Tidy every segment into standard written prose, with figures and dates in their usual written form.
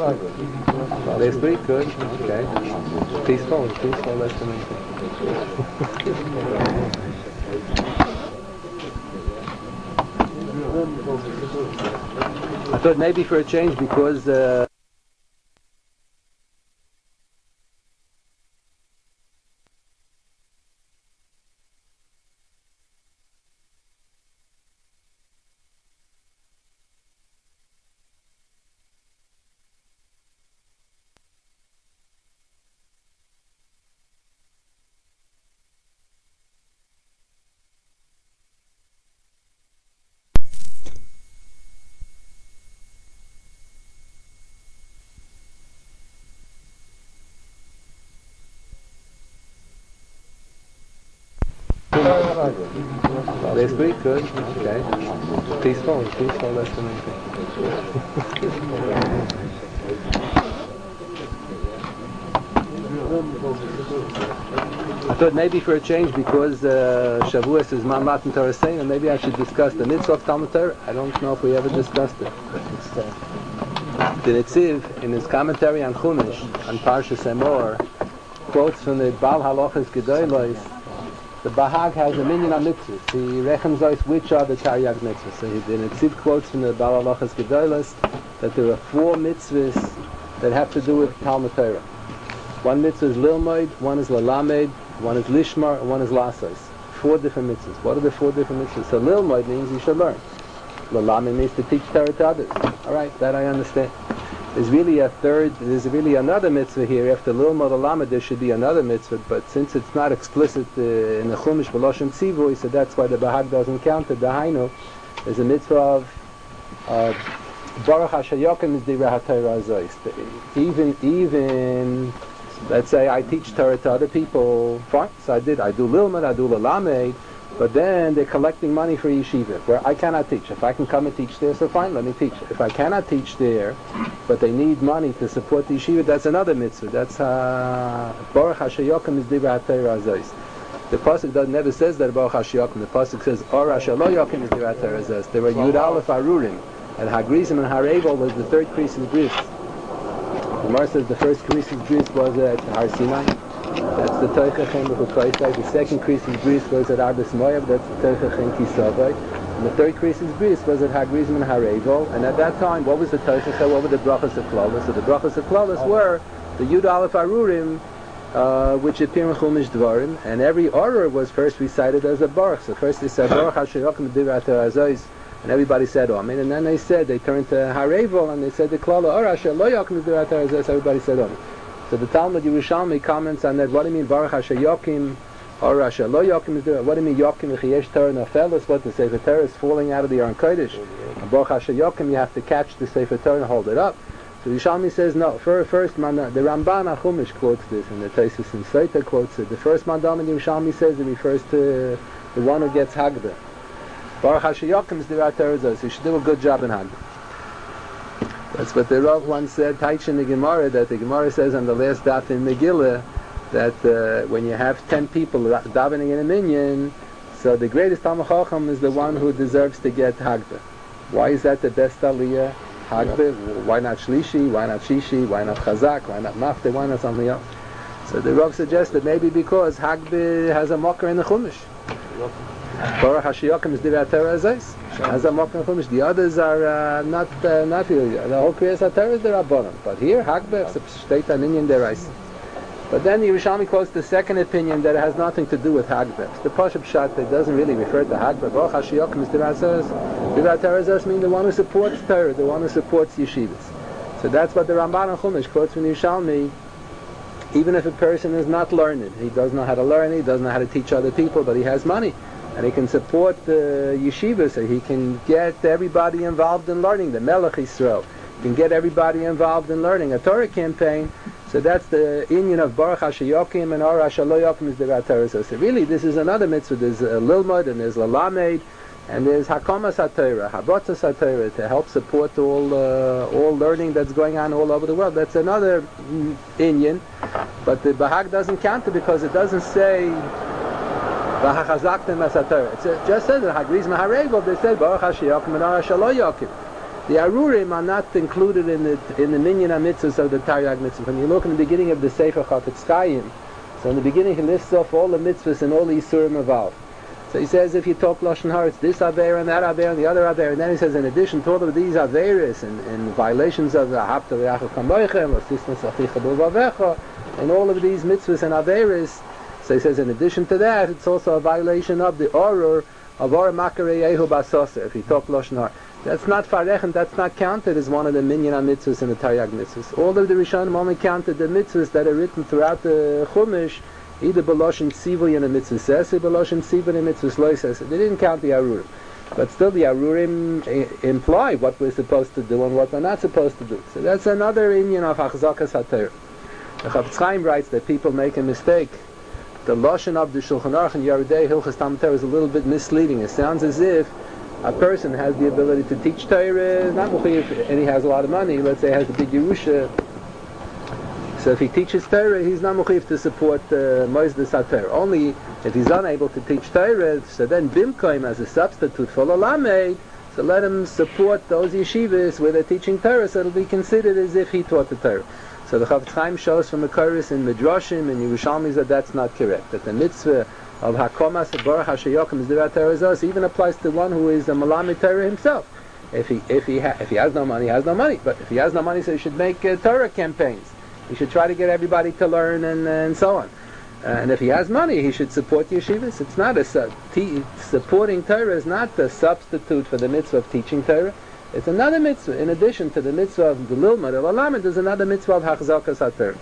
Last week, good. Okay. Peaceful, that's the main thing. I thought maybe for a change because last week, good. Okay. Peaceful, that's the main thing. I thought maybe for a change because Shavuos is Matan Torah saying, and maybe I should discuss the mitzvah of Talmud Torah. I don't know if we ever discussed it. The Netziv, in his commentary on Chumash, on Parshas Emor, quotes from the Baal Halachas Gedolos. The Bahag has a minyan of mitzvahs. He reckons out which are the Taryag mitzvahs. So the Netziv quotes from the Baal Halachas Gedolos that there are 4 mitzvahs that have to do with Talmud Torah. One mitzvah is Lilmoid, one is Lalamed, one is Lishmar, and one is Lasos. 4 different mitzvahs. What are the 4 different mitzvahs? So Lilmoid means you should learn. Lalamed means to teach Torah to others. Alright, that I understand. There's really another mitzvah here. After Lilmod Lalamed, there should be another mitzvah, but since it's not explicit in the Chumash B'Loshem Tzivui, so that's why the Bahag doesn't count it. Dahainu, there's a mitzvah of Baruch HaShayokim is Direi HaTorah Azois. Even let's say I teach Torah to other people, fine, so I do Lilmod, I do Lalamed, but then they're collecting money for yeshiva, where I cannot teach. If I can come and teach there, so fine, let me teach. If I cannot teach there, but they need money to support the yeshiva, that's another mitzvah. That's Baruch HaShayokim is Direi HaTorah Azois. The pasuk never says that Baruch HaShayokim. The pasuk says Or HaShaloyokim is Direi HaTorah Azois. There were Yud Aleph Arurim, and Hagrizim and Harevel was the 3rd Krisis Bris. The Gemara says the first Krisis Bris was at Har Sinai. That's the Teichachem of Ukaisai. The 2nd Krisis Bris was at Arbes Moav. That's the Teichachem Kisavai. And the 3rd Krisis Bris was at Hagrizim and Harevel. And at that time, what was the Teichachem? What were the Brachas of Klaus? So the Brachas of Klaus were the Yud Aleph Arurim, which appear in Chumash Dvarim. And every order was first recited as a Baruch. So first they said Baruch HaShayokim Direi HaTorah Azois. And everybody said Amen. And then they turned to Harevel and they said the Klala Or HaShayokim Direi HaTorah Azois. Everybody said Amen. So the Talmud Yerushalmi comments on that. What do you mean Baruch HaShayokim Or HaShayokim is there? What do you mean Yokim V'Chiyesh Torah Nafelos? What the Sefer Torah is falling out of the Aron Kodesh. And Baruch HaShayokim, you have to catch the Sefer Torah and hold it up. So Yerushalmi says no. First, the Ramban HaChumash quotes this, and the Taisus and Saita quotes it. The first mandam in Yerushalmi says it refers to the one who gets Hagdah. Baruch HaShayokim is Direi HaTorah Azois. You should do a good job in Hagdah. That's what the Rav once said, Taich in the Gemara, that the Gemara says on the last daf in Megillah, that when you have 10 people davening in a minyan, so the greatest Talmid Chacham is the one who deserves to get Hagdah. Why is that the best aliyah? Hagdah? Why not Shlishi? Why not Shishi? Why not Chazak? Why not Mafte? Why not something else? So the Rav suggested maybe because Hagdah has a mocker in the Chumash. Baruch HaShayokim is Direi HaTorah Azois. Has a mocker in the Chumash. The others are not here. The whole Kriyas HaTorah is the Rabbanon. But here, Hagdah is a state an Inyan Deraisa. But then the Yerushalmi quotes the second opinion that it has nothing to do with Hagdah. The Pashup Pshat that doesn't really refer to Hagdah. Baruch HaShayokim is Direi HaTorah Azois means the one who supports Torah, the one who supports yeshivas. So that's what the Ramban and Chumash quotes from the Yerushalmi. Even if a person is not learned, he doesn't know how to learn, he doesn't know how to teach other people, but he has money, and he can support the yeshiva, so he can get everybody involved in learning, the Melech Yisrael. He can get everybody involved in learning a Torah campaign. So that's the inyan of Baruch HaShayokim and Or HaShayokim is Direi HaTorah. So really this is another mitzvah. There's Lilmod and there's Lalamed and there's Hakomas HaTorah, Habotzas HaTorah to help support all learning that's going on all over the world. That's another inyan. But the Bahag doesn't count it because it doesn't say V'hachazaktem as HaTorah. It just says that Hagrizim HaRegel, they said Baruch HaShayokim and Or HaShayokim. The Arurim are not included in the Minyan HaMitzvahs of the Taryag Mitzvah. When you look in the beginning of the Sefer Chafetz Chaim, so in the beginning he lists off all the mitzvahs and all the Isurim involved. So he says if you talk Lashon Hara, it's this Aver and that Aver and the other Aver, and then he says in addition to all of these Averis and violations of the Hapta V'Yachav Kamoichem, Osismas Achicha B'Vavecha, and all of these mitzvahs and Averis, so he says in addition to that, it's also a violation of the Oror of Or Makarei Yehu Basoser, if you talk Lashon Hara. That's not Farech, that's not counted as one of the Minyan HaMitzvahs and the Taryag Mitzvahs. All of the Rishonim only counted the mitzvahs that are written throughout the Chumash, either B'Loshen Tzivui in a mitzvah says, or B'Loshen Tzivui in a mitzvah lo says. They didn't count the Arurim. But still the Arurim imply what we're supposed to do and what we're not supposed to do. So that's another inyan of Achzakas HaTorah. The Chafetz Chaim writes that people make a mistake. The Lashon of the Shulchan Aruch and Yeridei Hilchos Talmud Torah is a little bit misleading. It sounds as if a person has the ability to teach Torah, not mechuyev, and he has a lot of money, let's say he has a big Yerusha. So if he teaches Torah, he's not mechuyev to support Moisdes HaTorah. Only if he's unable to teach Torah, so then Bimkoim as a substitute for Lalamed, so let him support those yeshivas where they're teaching Torah, so it'll be considered as if he taught the Torah. So the Chafetz Chaim shows from the Koris in Midrashim and Yerushalmis that that's not correct. That the mitzvah of Hakomas Baruch HaShayokim is Dirat Torah Zos even applies to one who is a Malamed Torah himself. If he has no money, he has no money. But if he has no money, so he should make Torah campaigns. He should try to get everybody to learn and so on. And if he has money, he should support yeshivas. It's not supporting Torah is not the substitute for the mitzvah of teaching Torah. It's another mitzvah. In addition to the mitzvah of the Lilmad or Lamed, there's another mitzvah of Hachzakas HaTorah.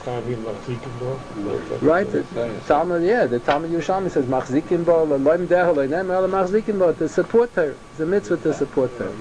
Right? The Talmud Yerushalmi says Machzikim bo loim deho loinem ela Machzikim bo to support Torah. It's a mitzvah to support Torah.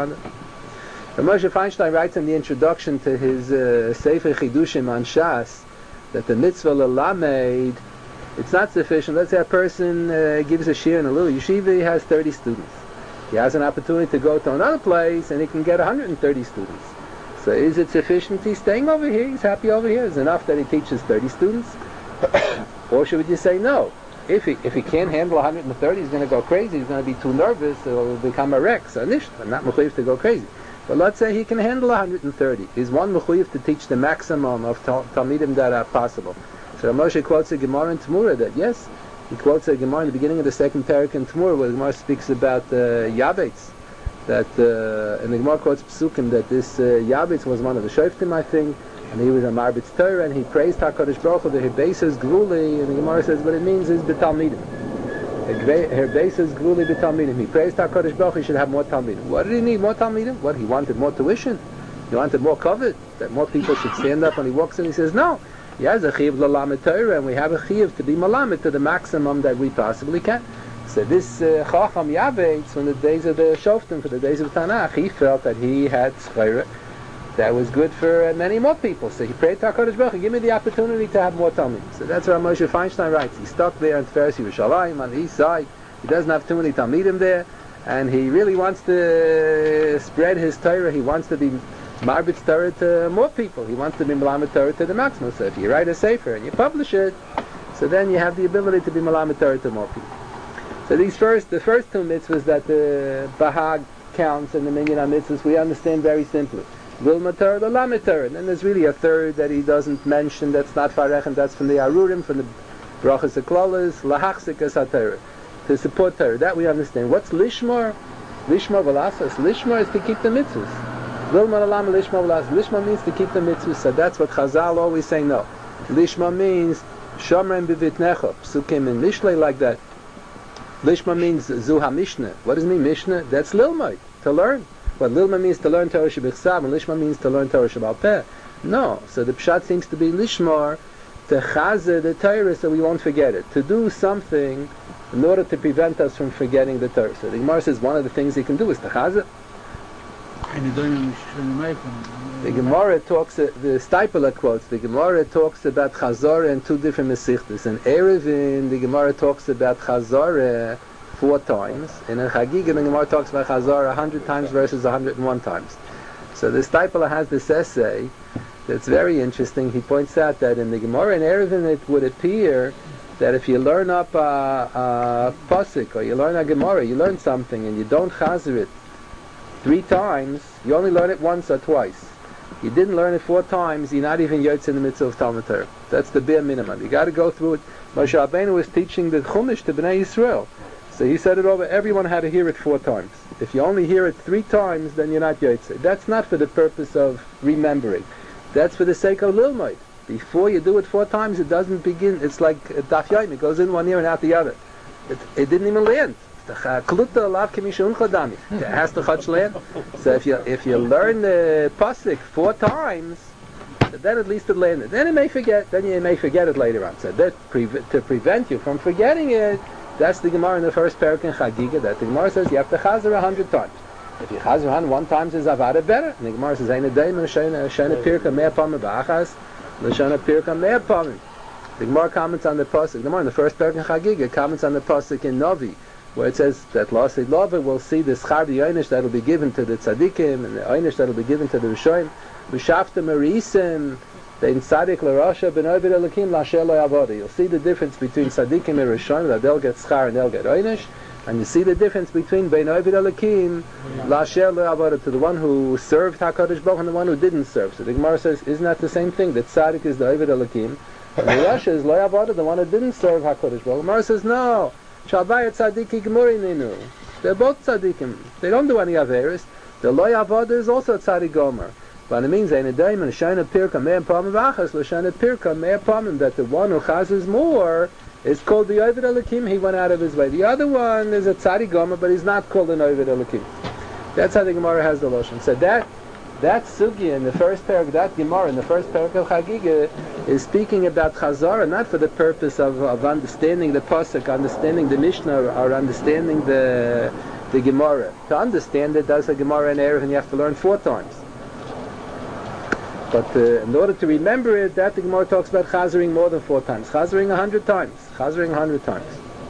Moshe Feinstein writes in the introduction to his Sefer Chidushim on Shas that the mitzvah Lamed, it's not sufficient. Let's say a person gives a shir in a little yeshiva, he has 30 students. He has an opportunity to go to another place and he can get 130 students. So is it sufficient he's staying over here, he's happy over here? Is it enough that he teaches 30 students? Or should we just say no? If he can't handle 130, he's going to go crazy, he's going to be too nervous, he'll become a wreck. So not mechuyev to go crazy. But let's say he can handle 130. Is one mechuyev to teach the maximum of Talmidim that are possible? So Moshe quotes a Gemara in Tamura that yes, he quotes a Gemara in the beginning of the second parak in Tamura where the Gemara speaks about Yabetz, that and the Gemara quotes Psukim that this Yabetz was one of the Shoftim, I think, and he was a Marbitz Torah, and he praised HaKadosh Baruch Hu, the Herbeis Gruli, and the Gemara says what it means is B'Talmidim. Herbeis Gruli B'Talmidim. He praised HaKadosh Baruch Hu, he should have more Talmidim. What did he need? More Talmidim? What? He wanted more tuition? He wanted more covet? That more people should stand up when he walks in? He says, no. He has a chiyuv l'lamed Torah, and we have a chiyuv to be malamed to the maximum that we possibly can. So this Chacham Yabetz, from the days of the Shoftim, for the days of Tanakh, he felt that he had schayra that was good for many more people. So he prayed to HaKadosh Baruch Hu, give me the opportunity to have more Talmud. So that's what Moshe Feinstein writes. He's stuck there in Tiferes Yerushalayim on the east side. He doesn't have too many Talmidim there, and he really wants to spread his Torah. He wants to be Marbitz Torah to more people. He wants to be Malamed Torah to the maximum. So if you write a sefer and you publish it, so then you have the ability to be Malamed Torah to more people. So the first two mitzvahs that the Bahag counts and the Minyan HaMitzvahs, we understand very simply. Vilma Torah, the Lamed Torah. And then there's really a third that he doesn't mention, that's not Farech, and that's from the Arurim, from the Brachas HaKlolos, Lahachzikas HaTorah, to support Torah. That we understand. What's Lishmar? Lishmar Velasas. Lishmar is to keep the mitzvahs. Lishma means to keep the mitzvahs. So that's what Chazal always say no. Lishma means Shomrem b'vitnecha. Psukim in Mishlei like that. Lishma means Zuha Mishnah. What does it mean, Mishnah? That's Lilmai, to learn. What Lilma means to learn Torah Shebichsav, and Lishma means to learn Torah Shebal Peh. No. So the Pshat seems to be Lishmar, to chazer the Torah so we won't forget it. To do something in order to prevent us from forgetting the Torah. So the Gemara says one of the things he can do is to chazer. The Gemara talks, the Stipler quotes, the Gemara talks about Chazorah in two different Mesichtas. In Erevin, the Gemara talks about Chazorah 4 times. And in Chagigah, the Gemara talks about Chazorah 100 times versus 101 times. So the Stipler has this essay that's very interesting. He points out that in the Gemara in Erevin, it would appear that if you learn up a Pasuk, or you learn a Gemara, you learn something, and you don't Chazer it 3 times, you only learn it once or twice. You didn't learn it 4 times, you're not even yotze in the mitzvah of Talmud Torah. That's the bare minimum. You got to go through it. Moshe Rabbeinu was teaching the Chumash to Bnei Yisrael. So he said it over, everyone had to hear it 4 times. If you only hear it 3 times, then you're not yotze. That's not for the purpose of remembering. That's for the sake of lilmoid. Before you do it 4 times, it doesn't begin. It's like a daf yomi. It goes in one ear and out the other. It didn't even land. It has to chutz land. So if you learn the pasuk 4 times, then at least it landed. Then you may forget it later on. So that to prevent you from forgetting it, that's the Gemara in the first parak in Chagiga, that the Gemara says you have to chazer 100 times. If you chazer 1 times is avada better. And the Gemara says, Ein adayim shena pirka mea pamim ba'achas, l'shana pirka mea pamim. The Gemara comments on the pasuk. The Gemara in the first parak in Chagiga comments on the pasuk in Novi, where it says that Lasei Lava will see the schar b'yoinish that will be given to the tzaddikim, and the yoinish that will be given to the rishonim. B'shafta marisim, bein tzaddik l'rasha ben ovid elikim l'asher lo yavoda. You'll see the difference between tzaddikim and rishonim, that they'll get schar and they'll get yoinish, and you see the difference between bein ovid elikim l'asher lo yavoda, to the one who served HaKadosh Baruch and the one who didn't serve. So the Gemara says, isn't that the same thing? That tzaddik is the ovid elikim, and the rasha is lo yavoda, the one who didn't serve HaKadosh Baruch. The Gemara says, no. Shalbayat tzadiki gemuri ninu. They're both tzadikim. They don't do any averis. The loy avodah is also tzadik gomer. But it means ein adayim and shana pirka mea pamim v'achas l'shana pirka mea pamim, that the one who chazes more is called the ovid elikim. He went out of his way. The other one is a tzadik gomer, but he's not called an ovid elikim. That's how the Gemara has the loshon. So that sugya in the first parak, that Gemara in the first parak of Chagiga is speaking about Chazara, not for the purpose of understanding the pasuk, understanding the Mishnah, or understanding the Gemara. To understand it, there's a Gemara in Erev, and you have to learn 4 times. But in order to remember it, that the Gemara talks about Chazering more than 4 times. Chazering 100 times. Chazering 100 times.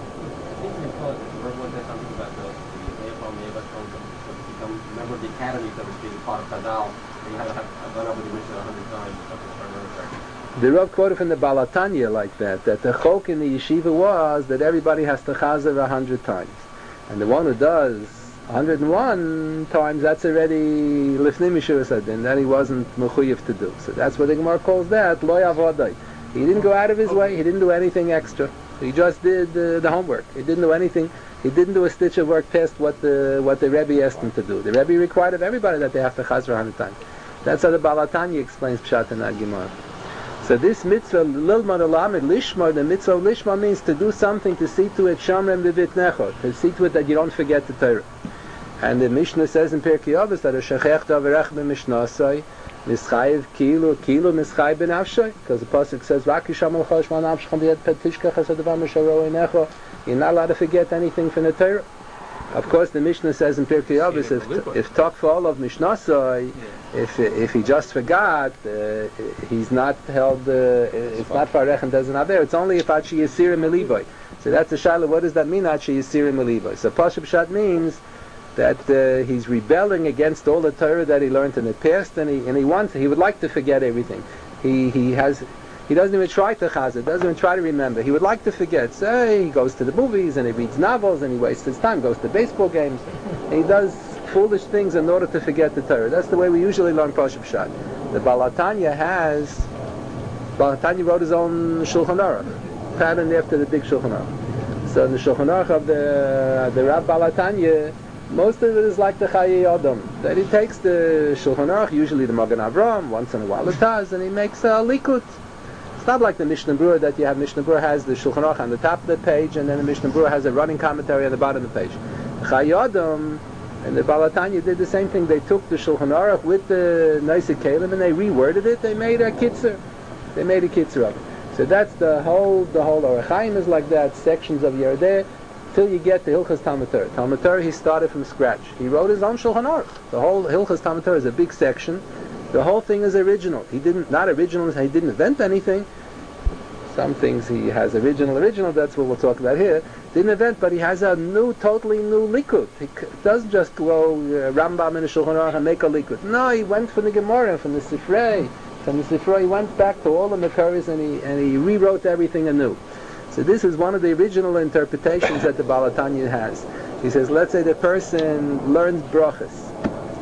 Remember the academy that was being part of Chazal, and you had to have gone over the Mishnah 100 times. The Rav quoted from the Balatanya like that the chok in the yeshiva was that everybody has to chazer 100 times. And the one who does 101 times, that's already lifnei mishur sadin, that he wasn't mechuyev to do. So that's what the Gemara calls that, lo yavodai. He didn't go out of his way, he didn't do anything extra. He just did the homework. He didn't do anything. He didn't do a stitch of work past what the Rebbe asked him to do. The Rebbe required of everybody that they have to chazer 100 times. That's how the Balatanya explains Pshat in that Gemara. So this mitzvah, lilmad alamid lishma, the mitzvah lishma means to do something, to see to it shamrem b'vitnecho, to see to it that you don't forget the Torah. And the Mishnah says in Pirkei Avos that a shechech davarech b'mishnasai mischayev kilu mischayev b'nafshay, because the pasuk says rakisham al choshman avshcham b'yed petishka chasadavar misharo inecho. You're not allowed to forget anything from the Torah. Of course, the Mishnah says in Pirkei Avos, if talk for all of Mishnasai, if he just forgot, he's not held. It's not farech and doesn't have there. It's only if achi yisir miliboy. So that's the shaila. What does that mean? Achi yisir miliboy. So Pashup Shat means that he's rebelling against all the Torah that he learned in the past, and he would like to forget everything. He doesn't even try to chazer, doesn't even try to remember. He would like to forget. So he goes to the movies and he reads novels and he wastes his time, goes to baseball games, and he does foolish things in order to forget the Torah. That's the way we usually learn Pashup Shat. The Balatanya wrote his own Shulchan Aruch, patterned after the big Shulchan Aruch. So in the Shulchan Aruch of the Rav Balatanya, most of it is like the Chaye Adam. That he takes the Shulchan Aruch, usually the Magen Avraham, once in a while the Taz, and he makes a likut. It's not like the Mishnah Berurah that you have. Mishnah Berurah has the Shulchan Aruch on the top of the page, and then the Mishnah Berurah has a running commentary on the bottom of the page. Chaye Adam and the Balatanya did the same thing. They took the Shulchan Aruch with the Neisei Kelim and they reworded it. They made a kitzur. They made a kitzur of it. So that's the whole Orach Chaim is like that. Sections of Yerdeh till you get to Hilchas Talmud Torah. Talmud Torah he started from scratch. He wrote his own Shulchan Aruch. The whole Hilchas Talmud Torah is a big section. The whole thing is original. He didn't invent anything. Some things he has original, that's what we'll talk about here. Didn't invent, but he has a totally new likud. He doesn't just go Rambam in the Shulchan Aruch and make a likud. No, he went from the Gemara, from the Sifrei. From the Sifrei, he went back to all the Makaris and he rewrote everything anew. So this is one of the original interpretations that the Balatanya has. He says, let's say the person learns brachas.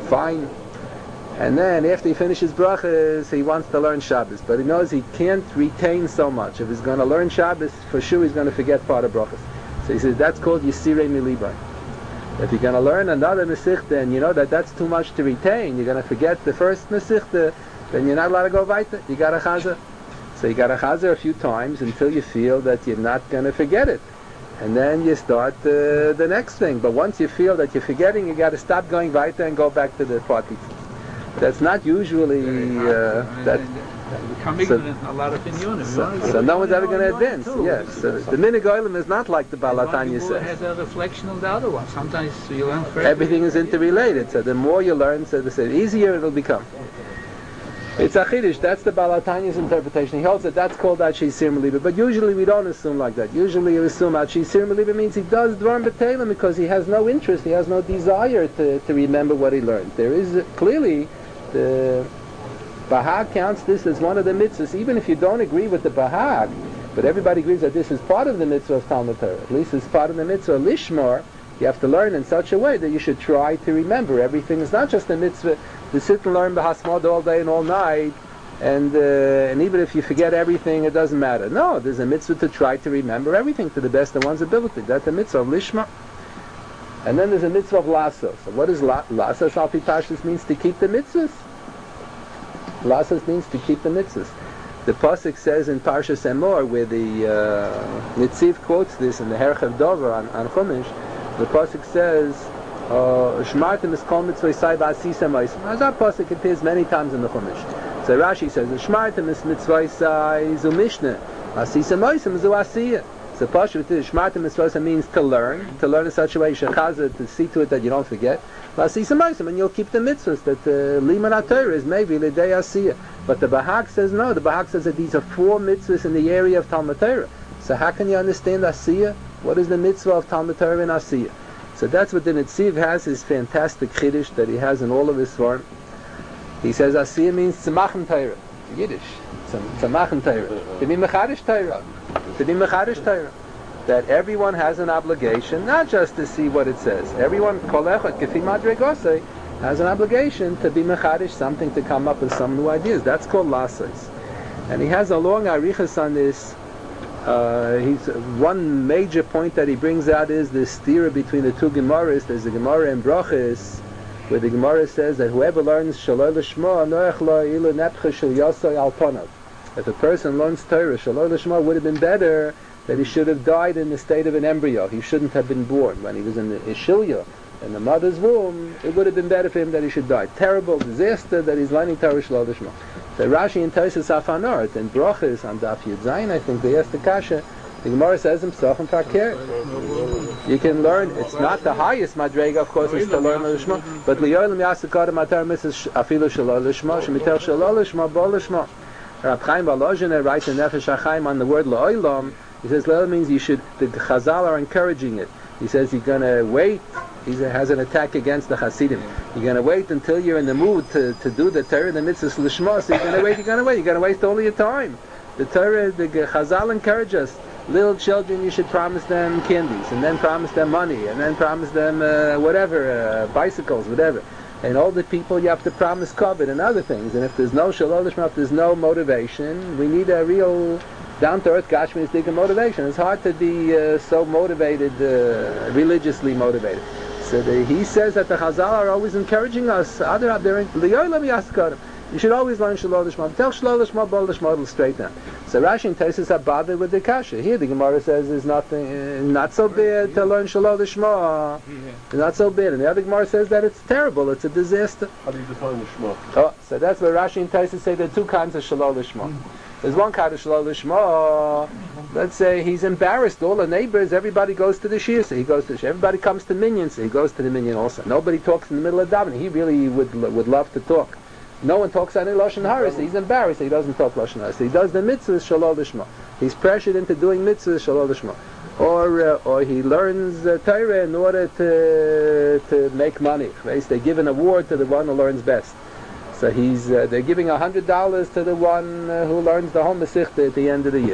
fine. And then after he finishes brachas, he wants to learn Shabbos, but he knows he can't retain so much. If he's going to learn Shabbos, for sure he's going to forget part of brachas. So he says that's called Yisirei Milibai. If you're going to learn another Mesichta and you know that that's too much to retain, you're going to forget the first Mesichta, then you're not allowed to go weiter. You got a chazer. So you got to chazer a few times until you feel that you're not going to forget it. And then you start the next thing. But once you feel that you're forgetting, you got to stop going weiter and go back to the party. That's not usually that. Become ignorant in a lot of opinions. So no one's ever going to advance. Yes. So the Minig Olam is not like the Baal HaTanya says. It has a reflection on the other one. Sometimes you learn first. Everything is interrelated. So the more you learn, so the easier it'll become. It's a chiddush. That's the Baal HaTanya's interpretation. He holds that that's called Achisir Meliba. But usually we don't assume like that. Usually you assume Achisir Meliba means he does Dvarim B'Teilim because he has no interest, he has no desire to remember what he learned. There is clearly the Bahag counts this as one of the mitzvahs, even if you don't agree with the Bahag, but everybody agrees that this is part of the mitzvah of Talmud Torah. At least it's part of the mitzvah of Lishmar. You have to learn in such a way that you should try to remember everything. It's not just a mitzvah to sit and learn B'Hasmod all day and all night, and even if you forget everything, it doesn't matter. No, there's a mitzvah to try to remember everything to the best of one's ability. That's the mitzvah of Lishmar. And then there's a mitzvah of Lasso. So what does Lasso? Alpi Pashtus means to keep the mitzvahs. Lasos means to keep the mitzvahs. The pasuk says in Parshas Emor, where the Nitziv quotes this in the Herchev Dover on Chumash, the pasuk says, "Shmartim is kol mitzvah sai ba'asisa ma'asim." As that pasuk appears many times in the Chumash. So Rashi says, "Shmartim is mitzvah sai zu Mishnah, asisa ma'asim zu asiyah." So Pasha Shmartim mitzvah means to learn in such a way, shechaza, to see to it that you don't forget. And you'll keep the mitzvahs that Liman HaTorah is maybe L'dei Asiyah. But the Bahag says no. The Bahag says that these are 4 mitzvahs in the area of Talmud Torah. So how can you understand Asiyah? What is the mitzvah of Talmud Torah and Asiyah? So that's what the Netziv has, his fantastic chiddush that he has in all of his form. He says Asiyah means Tzemachim Torah, Yiddish. Tzemachim Torah. To be Mechadish Torah. To be Mechadish Torah. That everyone has an obligation, not just to see what it says. Everyone, kol echad kefi madregosei, has an obligation to be mechadish, something to come up with some new ideas. That's called lasos. And he has a long arichas on this. One major point that he brings out is the stira between the two Gemaras. There's a Gemara in Brachos, where the Gemara says that whoever learns Shaloi L'Shma, noach lo ilu nepcha shel yosoi al ponav. If a person learns Torah, Shaloi L'Shma would have been better that he should have died in the state of an embryo. He shouldn't have been born. When he was in the Ishilya, in the mother's womb, it would have been better for him that he should die. Terrible disaster that he's learning Torah Shaloi L'Shma. So Rashi and Tosfos Afanart and Brachos on Daf Yud Zayin, I think they asked the Kasha. The Gemara says himself in Fakir. You can learn. It's not the highest madrega, of course, it's to learn L'Shma. But Liyolim Yasakar Matar Mrs. Afilu Shaloi L'Shma, Shemitel Shaloi L'Shma, Bo L'Shma. Rab Chaim Balozhiner writes in Nefesh HaChaim on the word La'olam. He says Leil means you should. The Chazal are encouraging it. He says you're going to wait. He has an attack against the Hasidim. You're going to wait until you're in the mood to do the Torah, the mitzvahs L'Shma. So you're going to wait. You're going to waste all of your time. The Torah, the Chazal encourage us. Little children, you should promise them candies, and then promise them money, and then promise them bicycles, whatever. And older people, you have to promise kavod and other things. And if there's no Shaloi L'Shma, if there's no motivation, we need a real down-to-earth Gashmiistic motivation. It's hard to be so motivated, religiously motivated. So he says that the Chazal are always encouraging us. You should always learn Shaloi L'Shma. Tell Shaloi L'Shma, Bo L'Shma, it'll straighten out. So Rashi and Tosfos are bothered with the kasha. Here the Gemara says there's nothing, not so bad to learn Shaloi L'Shma. It's not so bad. And the other Gemara says that it's terrible, it's a disaster. How do you define L'Shma? Oh, so that's where Rashi and Tosfos say there are 2 kinds of Shaloi L'Shma. There's one kind of Shaloi L'Shma. Let's say he's embarrassed. All the neighbors, everybody goes to the shir, so he goes to the shir. Everybody comes to minyan, so he goes to the minyan also. Nobody talks in the middle of davening. He really would love to talk. No one talks any Lashon Hara, so he's embarrassed. So he doesn't talk Lashon Hara. So he does the mitzvahs Shaloi L'Shma. He's pressured into doing mitzvahs Shaloi L'Shma. Or he learns Torah in order to make money. They give an award to the one who learns best. So they're giving $100 to the one who learns the whole Masechta at the end of the year.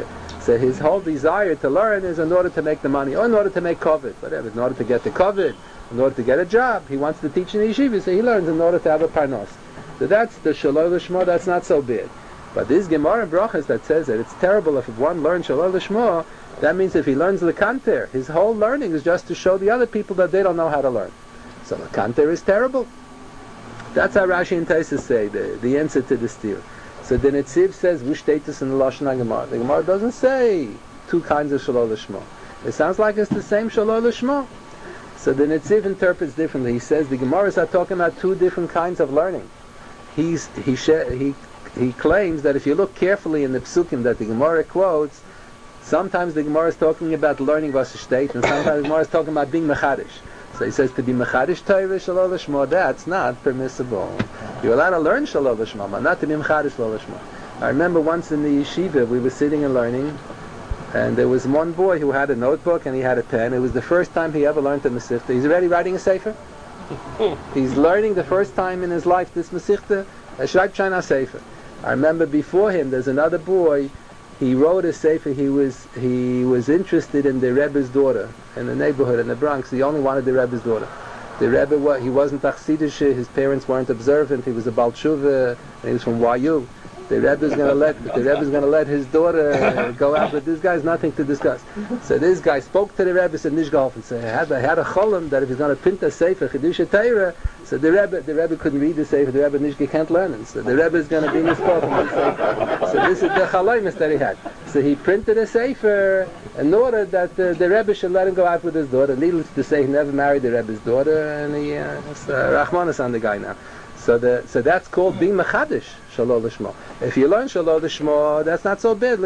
So his whole desire to learn is in order to make the money, or in order to make covet, whatever, in order to get the covet, in order to get a job. He wants to teach in the yeshiva, so he learns in order to have a parnos. So that's the shalol l'shmo, that's not so bad. But this Gemara in Brachas that says that it's terrible if one learns shalol l'shmo, that means if he learns l'kanter, his whole learning is just to show the other people that they don't know how to learn. So l'kanter is terrible. That's how Rashi and Taisus say, the answer to the steer. So the Netziv says, Vushtatus in the Lashon HaGemara. The Gemara doesn't say two kinds of Shalol L'Shmo. It sounds like it's the same Shalol L'Shmo. So the Netziv interprets differently. He says the Gemaras are talking about two different kinds of learning. He claims that if you look carefully in the Psukim that the Gemara quotes, sometimes the Gemara is talking about learning Vasishtate, and sometimes the Gemara is talking about being Mechadish. So he says to be Mechadish Torah Shalol L'Shmo, that's not permissible. You're allowed to learn Shalol L'Shmo, but not to be Mechadish Shalol L'Shmo. I remember once in the yeshiva, we were sitting and learning, and there was one boy who had a notebook and he had a pen. It was the first time he ever learned the Masechta. He's already writing a Sefer. He's learning the first time in his life this Masechta, Shraib Chana Sefer. I remember before him, there's another boy. He wrote a sefer. He was interested in the Rebbe's daughter in the neighborhood in the Bronx. He only wanted the Rebbe's daughter. The Rebbe, he wasn't Achsidish. His parents weren't observant. He was a Baal Tshuva, and he was from YU. The Rebbe's going to let his daughter go out, but this guy's nothing to discuss. So this guy spoke to the Rebbe, said Nish Golf, and said I had a cholam that if he's going to print a sefer Chidusha Torah, so the Rebbe couldn't read the sefer. The Rebbe Nishki can't learn it. So the Rebbe is going to be misquoted in the sefer. So this is the chalomis that he had. So he printed a sefer in order that the Rebbe should let him go out with his daughter. Needless to say, he never married the Rebbe's daughter, and Rachmanis on the guy now. So that's called being mechadish shalol l'shmo. If you learn shalol l'shmo, that's not so bad.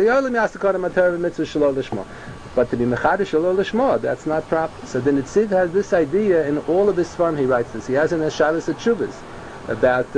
But to be mechadish shalol l'shmo, that's not proper. So the Netziv has this idea in all of his farm. He writes this. He has in Shabbos Tshuvas about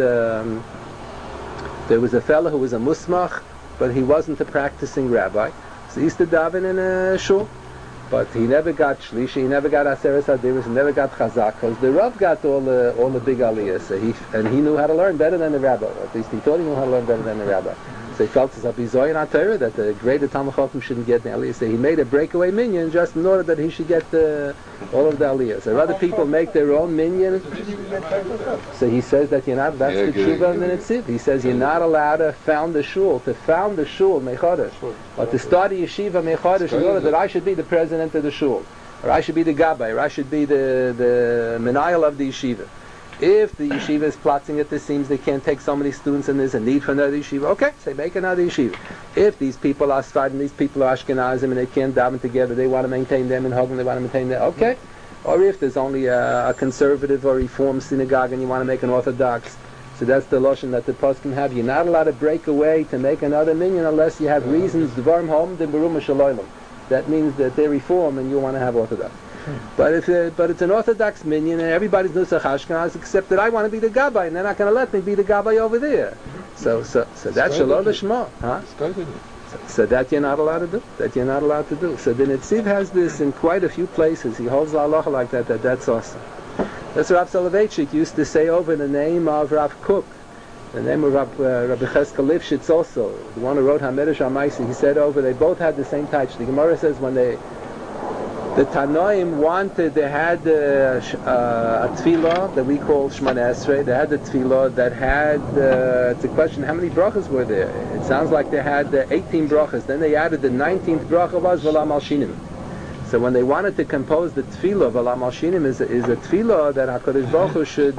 there was a fellow who was a musmach, but he wasn't a practicing rabbi. So he used to daven in a shul. But he never got shlishi, he never got aseres hadiris, he never got chazak, because the Rav got all the big aliyahs. So he knew how to learn better than the rabbi. At least he thought he knew how to learn better than the rabbi. So he felt as a bizoy in Torah that the greater Talmud Chacham shouldn't get the aliyahs. So he made a breakaway minyan just in order that he should get all of the aliyahs. So other people make their own minyan. So he says that you're not. That's the tshuva and the Netziv. He says you're not allowed to found a shul. To found a shul mechodesh, or to start a yeshiva mechodesh in order that I should be the president of the shul, or I should be the gabbai, or I should be the menayel of the yeshiva. If the yeshiva is plotting at the seams, they can't take so many students and there's a need for another yeshiva, okay, say make another yeshiva. If these people are Sfardim, these people are Ashkenazim, and they can't daven together, they want to maintain them in Hogam, they want to maintain them, okay. Or if there's only a conservative or reform synagogue and you want to make an Orthodox, so that's the lotion that the poskim have. You're not allowed to break away to make another minyan unless you have reasons, Dvarim Hom, the Berum Shalolim. That means that they reform and you want to have Orthodox. But it's an Orthodox minyan and everybody's Nusach Ashkenaz except that I want to be the Gabbai and they're not going to let me be the Gabbai over there. So that's Shalol L'Shmo. Huh? So that you're not allowed to do. So the Netziv has this in quite a few places. He holds the halacha like that's awesome. That's what Rav Soloveitchik used to say over the name of Rav Kook. The name of Rabbi Cheskel Lifshitz also, the one who wrote HaMedrash HaMaisi, he said over, they both had the same touch. The Gemara says when the Tanoim wanted, they had a tefillah that we call Shemona Esrei. They had the tefillah that had, it's a question, how many brachas were there? It sounds like they had 18 brachas. Then they added the 19th bracha was V'la Malshinim. So when they wanted to compose the tefillah, V'la Malshinim is a tefillah that HaKadosh Baruch Hu should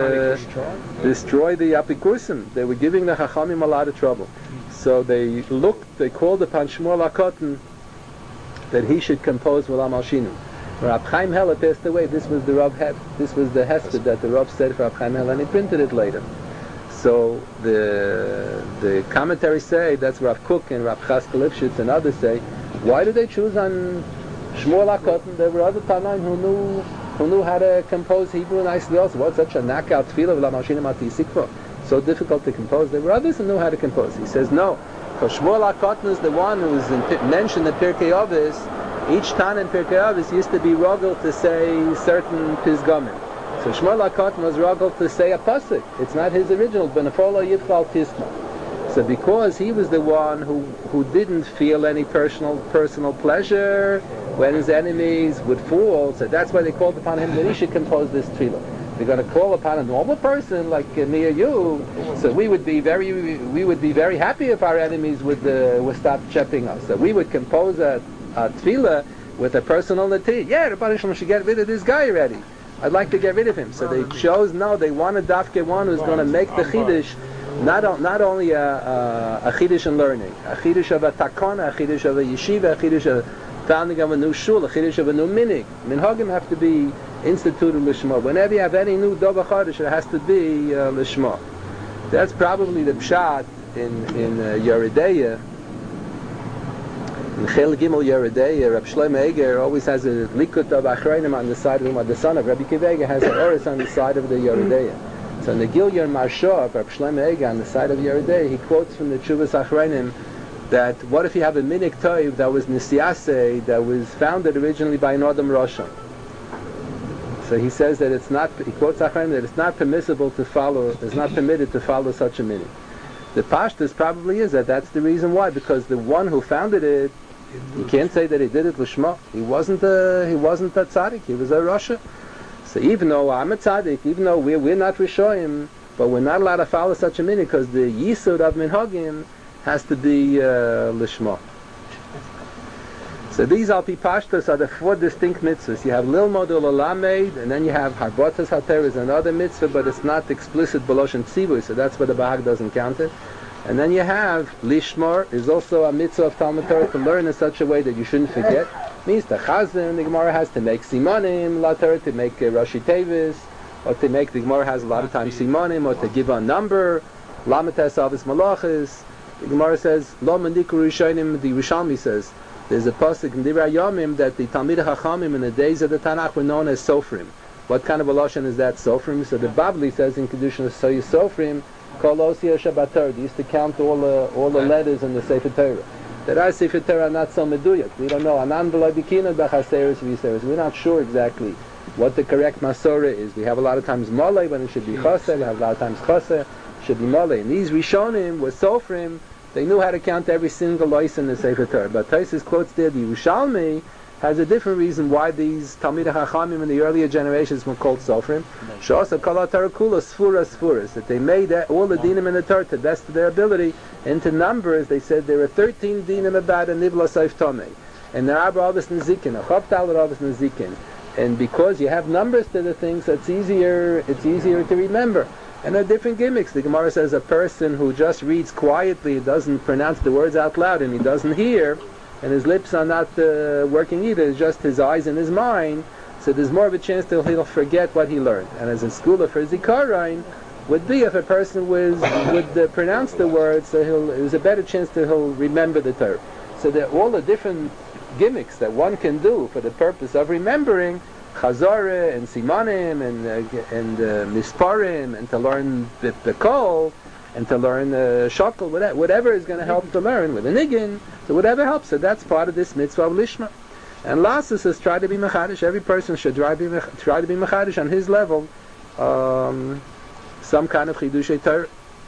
destroy the apikursim. They were giving the Chachamim a lot of trouble. So they called upon Shmuel HaKotan that he should compose V'la Malshinim. Rab Chaim Heller passed away. This was the Hesed that the Rav said for Rab Chaim Heller, and he printed it later. So the commentaries say, that's Rav Kook and Rav Cheskel Lifshitz and others say, why did they choose on Shmuel HaKotan? There were other Tanaim who knew how to compose Hebrew nicely also. What's such a knockout tefillah V'la Malshinim Ati Sikva? So difficult to compose. There were others who knew how to compose. He says no. Because Shmuel HaKotan is the one who is mentioned in Pirkei Avos. Each time in Pirkei Avos used to be rogel to say certain pizgamin. So Shmuel HaKotan was rogel to say a pasuk. It's not his original. Benefolo Yitchal Tisma. So because he was the one who didn't feel any personal pleasure when his enemies would fall, so that's why they called upon him that he should compose this tefillah. They're going to call upon a normal person like me or you, so we would be very happy if our enemies would stop chapping us. So we would compose a tefillah with a personal natir. Yeah, the Rebbeinu Shalom should get rid of this guy already. I'd like to get rid of him. So they chose, no, they wanted dafke one who's going to make the chiddush, not only a chiddush in learning, a chiddush of a takana, a chiddush of a yeshiva, a chiddush of founding of a new shul, a chiddush of a new minig. Minhagim have to be instituted lishma. Whenever you have any new dova chadash, it has to be lishma. That's probably the pshat in Yeridea. In Chel Gimel Yeridea, Reb Shlomo Eger always has a likut of achreinim on the side of him, or the son of Rabbi Akiva Eger has an oris on the side of the Yeridea. So in the Gilyon Marsha of Reb Shlomo Eger on the side of Yeridea, he quotes from the Tshuvas Achreinim that what if you have a minik toiv that was nisiyase, that was founded originally by an Adam Roshan. So he says that it's not, he quotes Achreinim that it's not permissible to follow, it's not permitted to follow such a minik. The pashtus probably is that that's the reason why, because the one who founded it, you can't say that he did it l'shma. He wasn't a tzaddik, he was a rasha. So even though I'm a tzaddik, even though we're not rishoyim, but we're not allowed to follow such a minig because the yisud of minhagim has to be lishma. So these al pi pashtus are the four distinct mitzvahs. You have lilmod ulalamed, and then you have harbotas hater is another mitzvah, but it's not explicit b'loshen tzivui, so that's why the Bahag doesn't count it. And then you have lishmar is also a mitzvah of Talmud Torah to learn in such a way that you shouldn't forget. Means the chazan, the Gemara has to make simanim, la Torah to make Rashi Tevis, or to make, the Gemara has a lot of times simanim, or to give a number, lamates avis malachis. The Gemara says, lo mandiku rishonim, the Rishalmi says, there's a pasuk in Divrei Yomim that the Talmidei Chachamim in the days of the Tanakh were known as Sofrim. What kind of a lashon is that, Sofrim? So the Babli says in Kedushin of Soyu Sofrim, Kol Osiyah Shabbat Torah. They used to count all the letters in the Sefer Torah. There are Sefer Torah not so meduyak. We don't know. Anan v'lo bikina b'chaseres v'yiseres. We're not sure exactly what the correct Masorah is. We have a lot of times Molei when it should be Chaseh. We have a lot of times Chaseh, should be Molei. And these Rishonim were Sofrim. They knew how to count every single lois in the Sefer Torah. But Taisus quotes there, the Yerushalmi has a different reason why these Talmidei Chachamim in the earlier generations were called Sofrim. Sh'asa kol Torah kula sfuras, that they made all the dinim in the Torah to the best of their ability into numbers. They said there are 13 dinim about a nivla seif tomei, and there are avos nezikin, a choptal avos nezikin. And because you have numbers to the things, it's easier to remember. And there are different gimmicks. The Gemara says a person who just reads quietly, doesn't pronounce the words out loud, and he doesn't hear, and his lips are not working either, it's just his eyes and his mind, so there's more of a chance that he'll forget what he learned. And as a scholar for Zikaron would be if a person would pronounce the words, so there's a better chance that he'll remember the Torah. So there are all the different gimmicks that one can do for the purpose of remembering Chazorah and Simanim and Misparim, and to learn the Kol, and to learn Shakal, whatever is going to help to learn with a Niggin, so whatever helps. So that's part of this mitzvah of Lishma. And Lasa says try to be Mechadish. Every person should try to be Mechadish on his level, some kind of Chidushei Torah.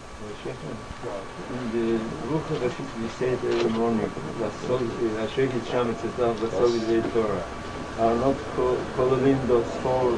In the Ruch HaRashit we say it every morning, Ashrekit Sham Tzetav Vasol Torah. Are not calling those four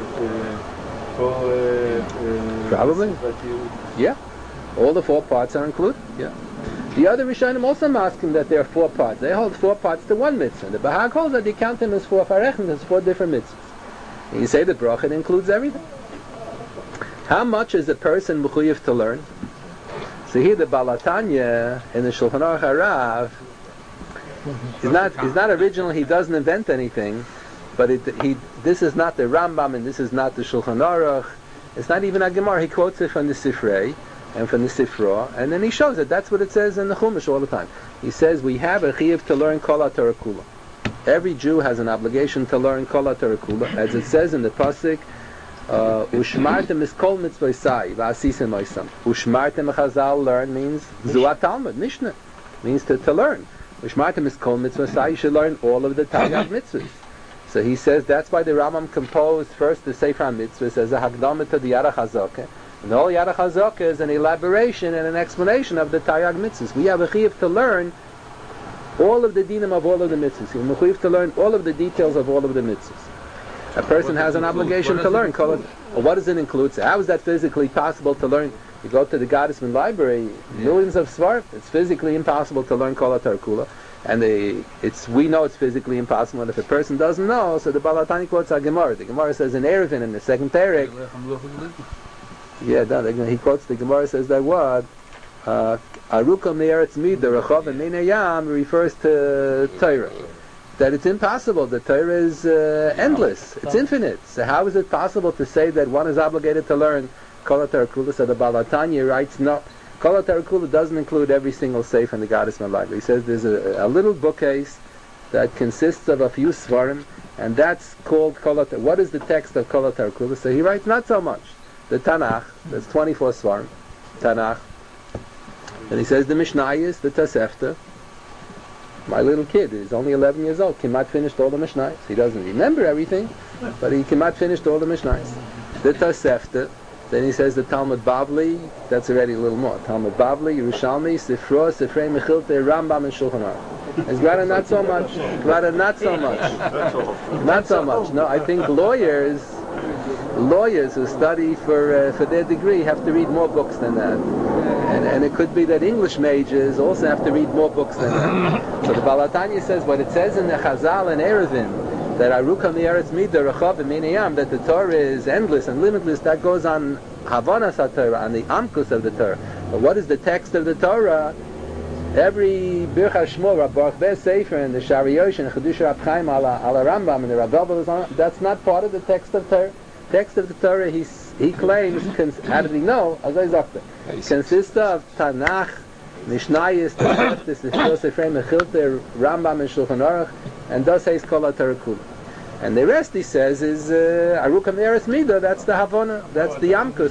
probably? Yeah. All the 4 parts are included. Yeah. The other Rishonim also ask him that there are 4 parts. They hold 4 parts to one mitzvah. The Bahag holds that they count them as 4 farechim, as 4 different mitzvahs. And you say the bracha includes everything. How much is a person mechuyev to learn? So here the Balatanya in the Shulchan Aruch Harav, he's not original. He doesn't invent anything, but this is not the Rambam and this is not the Shulchan Aruch. It's not even a Gemara. He quotes it from the Sifrei and from the Sifra, and then he shows that that's what it says in the Chumash all the time. He says we have a chiyuv to learn Kol HaTorah Kula. Every Jew has an obligation to learn Kol HaTorah Kula, as it says in the pasuk. Ushmartem is kol mitzvosai v'asisem oisam. Ushmartem Chazal learn means Zuat Talmud Mishnah means to learn. Ushmartem is kol mitzvosai. You should learn all of the Taryag mitzvahs. So he says that's why the Rambam composed first the Sefer HaMitzvahs as a Hakdama to the Yarach HaZokeh, And all Yad HaChazaka is an elaboration and an explanation of the Taryag mitzvahs. We have a chiyuv to learn all of the dinim of all of the mitzvahs. We're chiyuv to learn all of the details of all of the mitzvahs. A person has an obligation to learn. What does it include? So how is that physically possible to learn? You go to the Gottesman library, millions of svarim. It's physically impossible to learn Kol HaTorah Kula. And we know it's physically impossible. And if a person doesn't know, so the Baal HaTanya quotes a Gemara. The Gemara says in Eruvin, in the second Perek, he quotes the Gemara, says that what? Aruka me'eretz mida, rechav minayam refers to Torah. That it's impossible. The Torah is endless. It's infinite. So how is it possible to say that one is obligated to learn Kol HaTorah Kula? So the Baal HaTanya writes, no. Kol HaTorah Kula doesn't include every single seif in the Gottesman library. He says there's a little bookcase that consists of a few svarim, and that's called Kol HaTorah. What is the text of Kol HaTorah Kula? So he writes not so much. The Tanakh, there's 24 svarim, Tanakh. And he says the Mishnayos, the Tosefta. My little kid is only 11 years old. Kimat finished all the Mishnayos. He doesn't remember everything, but he Kimat finished all the Mishnayos. The Tosefta. Then he says the Talmud Bavli. That's already a little more. Talmud Bavli, Yerushalmi, Sifro, Sifrei Mechilte, Rambam, and Shulchan Aruch. It's rather not so much. Rather not so much. Not so much. No, I think lawyers who study for their degree have to read more books than that. And it could be that English majors also have to read more books than that. So the Baal HaTanya says what it says in the Chazal and Eruvin, that Aruka mi'eretz mida rechav minayam, that the Torah is endless and limitless, that goes on Havanas HaTorah, on the Amkus of the Torah. But what is the text of the Torah? Every Birch HaShmo, Rab Baruch Ber Sefer, and the Shariyosh, and Chedush Rab Chaim ala Rambam, and the Rab Elbel, that's not part of the text of Torah. Text of the Torah, he claims, how did he know? Consists of Tanakh, Mishnayos, Tosefta, Sifro, Sifrei Mechilte, Rambam, and Shulchan Aruch, and thus says Kol HaTorah Kula. And the rest, he says, is Aruka Me'eretz Mida. That's the Havana. That's the Yamkus.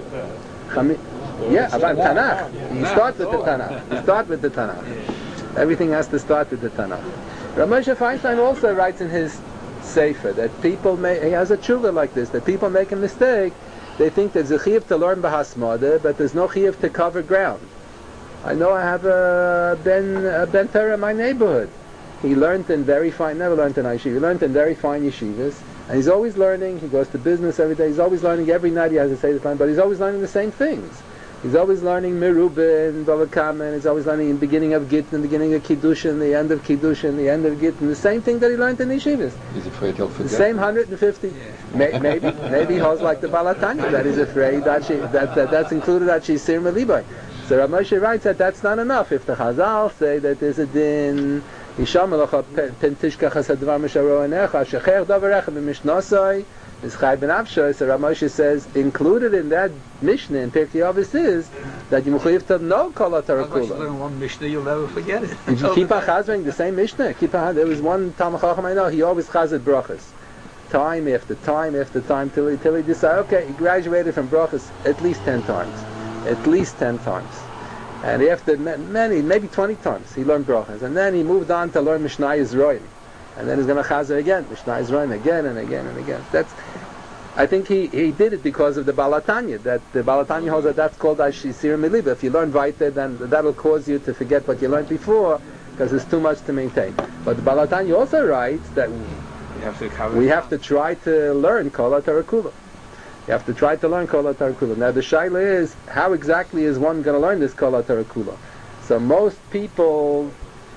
About Tanakh. You start with the Tanakh. You start with the Tanakh. Everything has to start with the Tanakh. Rav Moshe Feinstein also writes in his Sefer that people he has a tshuva like this, that people make a mistake. They think there's a chiyuv to learn b'hasmada, but there's no chiyuv to cover ground. I know I have a Ben Torah in my neighborhood. He learned in very fine, never learned in yeshiva, he learned in very fine yeshivas, and he's always learning. He goes to business every day. He's always learning. Every night he has to say the time, but he's always learning the same things. He's always learning Merubah and Bavakaman. He's always learning in the beginning of Git, in the beginning of Kiddushin, the end of Kiddushin, the end of Git, and the same thing that he learned in the yeshivas. He's afraid he'll forget. The same 150. Yeah. Maybe he holds like the Baal HaTanya, that he's afraid that's included that she's Sir Melibai. So Rav Moshe writes that that's not enough. If the Chazal say that there's a din, Yisham Elocha Pentishka Chasadvar Misharo Enecha Shecher Davarecha B'Mishnasai is Chai Ben Avshay. So Rav Moshe says included in that Mishnah in Pirkei Avos is that you mechuyev to know Kol HaTorah Kula. If you learn one Mishnah, you'll never forget it. If you keep on chazering the same Mishnah, there was one Talmud Chacham I know, he always chazed brachas, time after time after time, till he decided, okay, he graduated from brachas at least 10 times. At least 10 times. And after maybe 20 times, he learned brachas. And then he moved on to learn Mishnah Yisroel. And then he's going to chazer again, Mishnah Yisroel again and again and again. I think he did it because of the Baal HaTanya, that the Baal HaTanya holds that that's called Ashisir Meliba. If you learn Vaiter, then that'll cause you to forget what you learned before, because it's too much to maintain. But the Baal HaTanya also writes that we have to try to learn Kol HaTorah Kula. You have to try to learn Kol HaTorah Kula. Now the shaila is, how exactly is one going to learn this Kol HaTorah Kula? So most people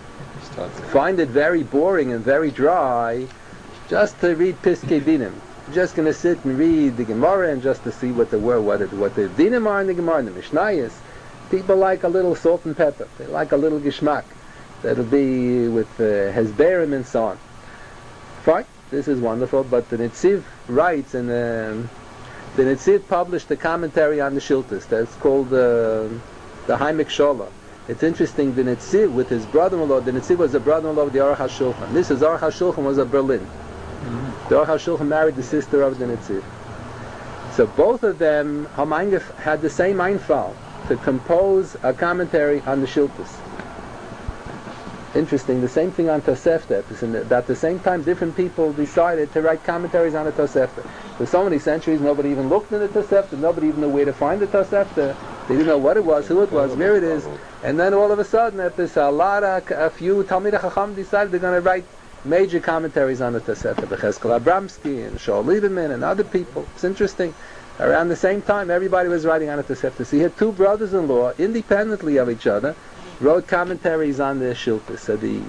find it very boring and very dry just to read Piskei Dinim. Just going to sit and read the Gemara and just to see what the Dinim are in the Gemara, in the Mishnayos. People like a little salt and pepper. They like a little Gishmak. That'll be with Hezberim and so on. Fine, this is wonderful, but the Netziv writes in the Netziv published a commentary on the Shiltas that's called the Haimek Shola. It's interesting, the Netziv with his brother-in-law, the Netziv was the brother-in-law of the Aruch HaShulchan. This is Aruch HaShulchan was of Berlin. The Aruch HaShulchan married the sister of the Netziv. So both of them, had the same Einfall to compose a commentary on the Shiltas. Interesting, the same thing on Tosefta. About the same time, different people decided to write commentaries on the Tosefta. For so many centuries, nobody even looked in the Tosefta, nobody even knew where to find the Tosefta. They didn't know what it was, who it was, where it is. And then all of a sudden, a few Talmidei Chacham decided they're going to write major commentaries on the Tosefta. Becheskel Abramsky and Shaul Lieberman and other people. It's interesting. Around the same time, everybody was writing on the Tosefta. So you had two brothers-in-law, independently of each other, wrote commentaries on the Shiltas. So the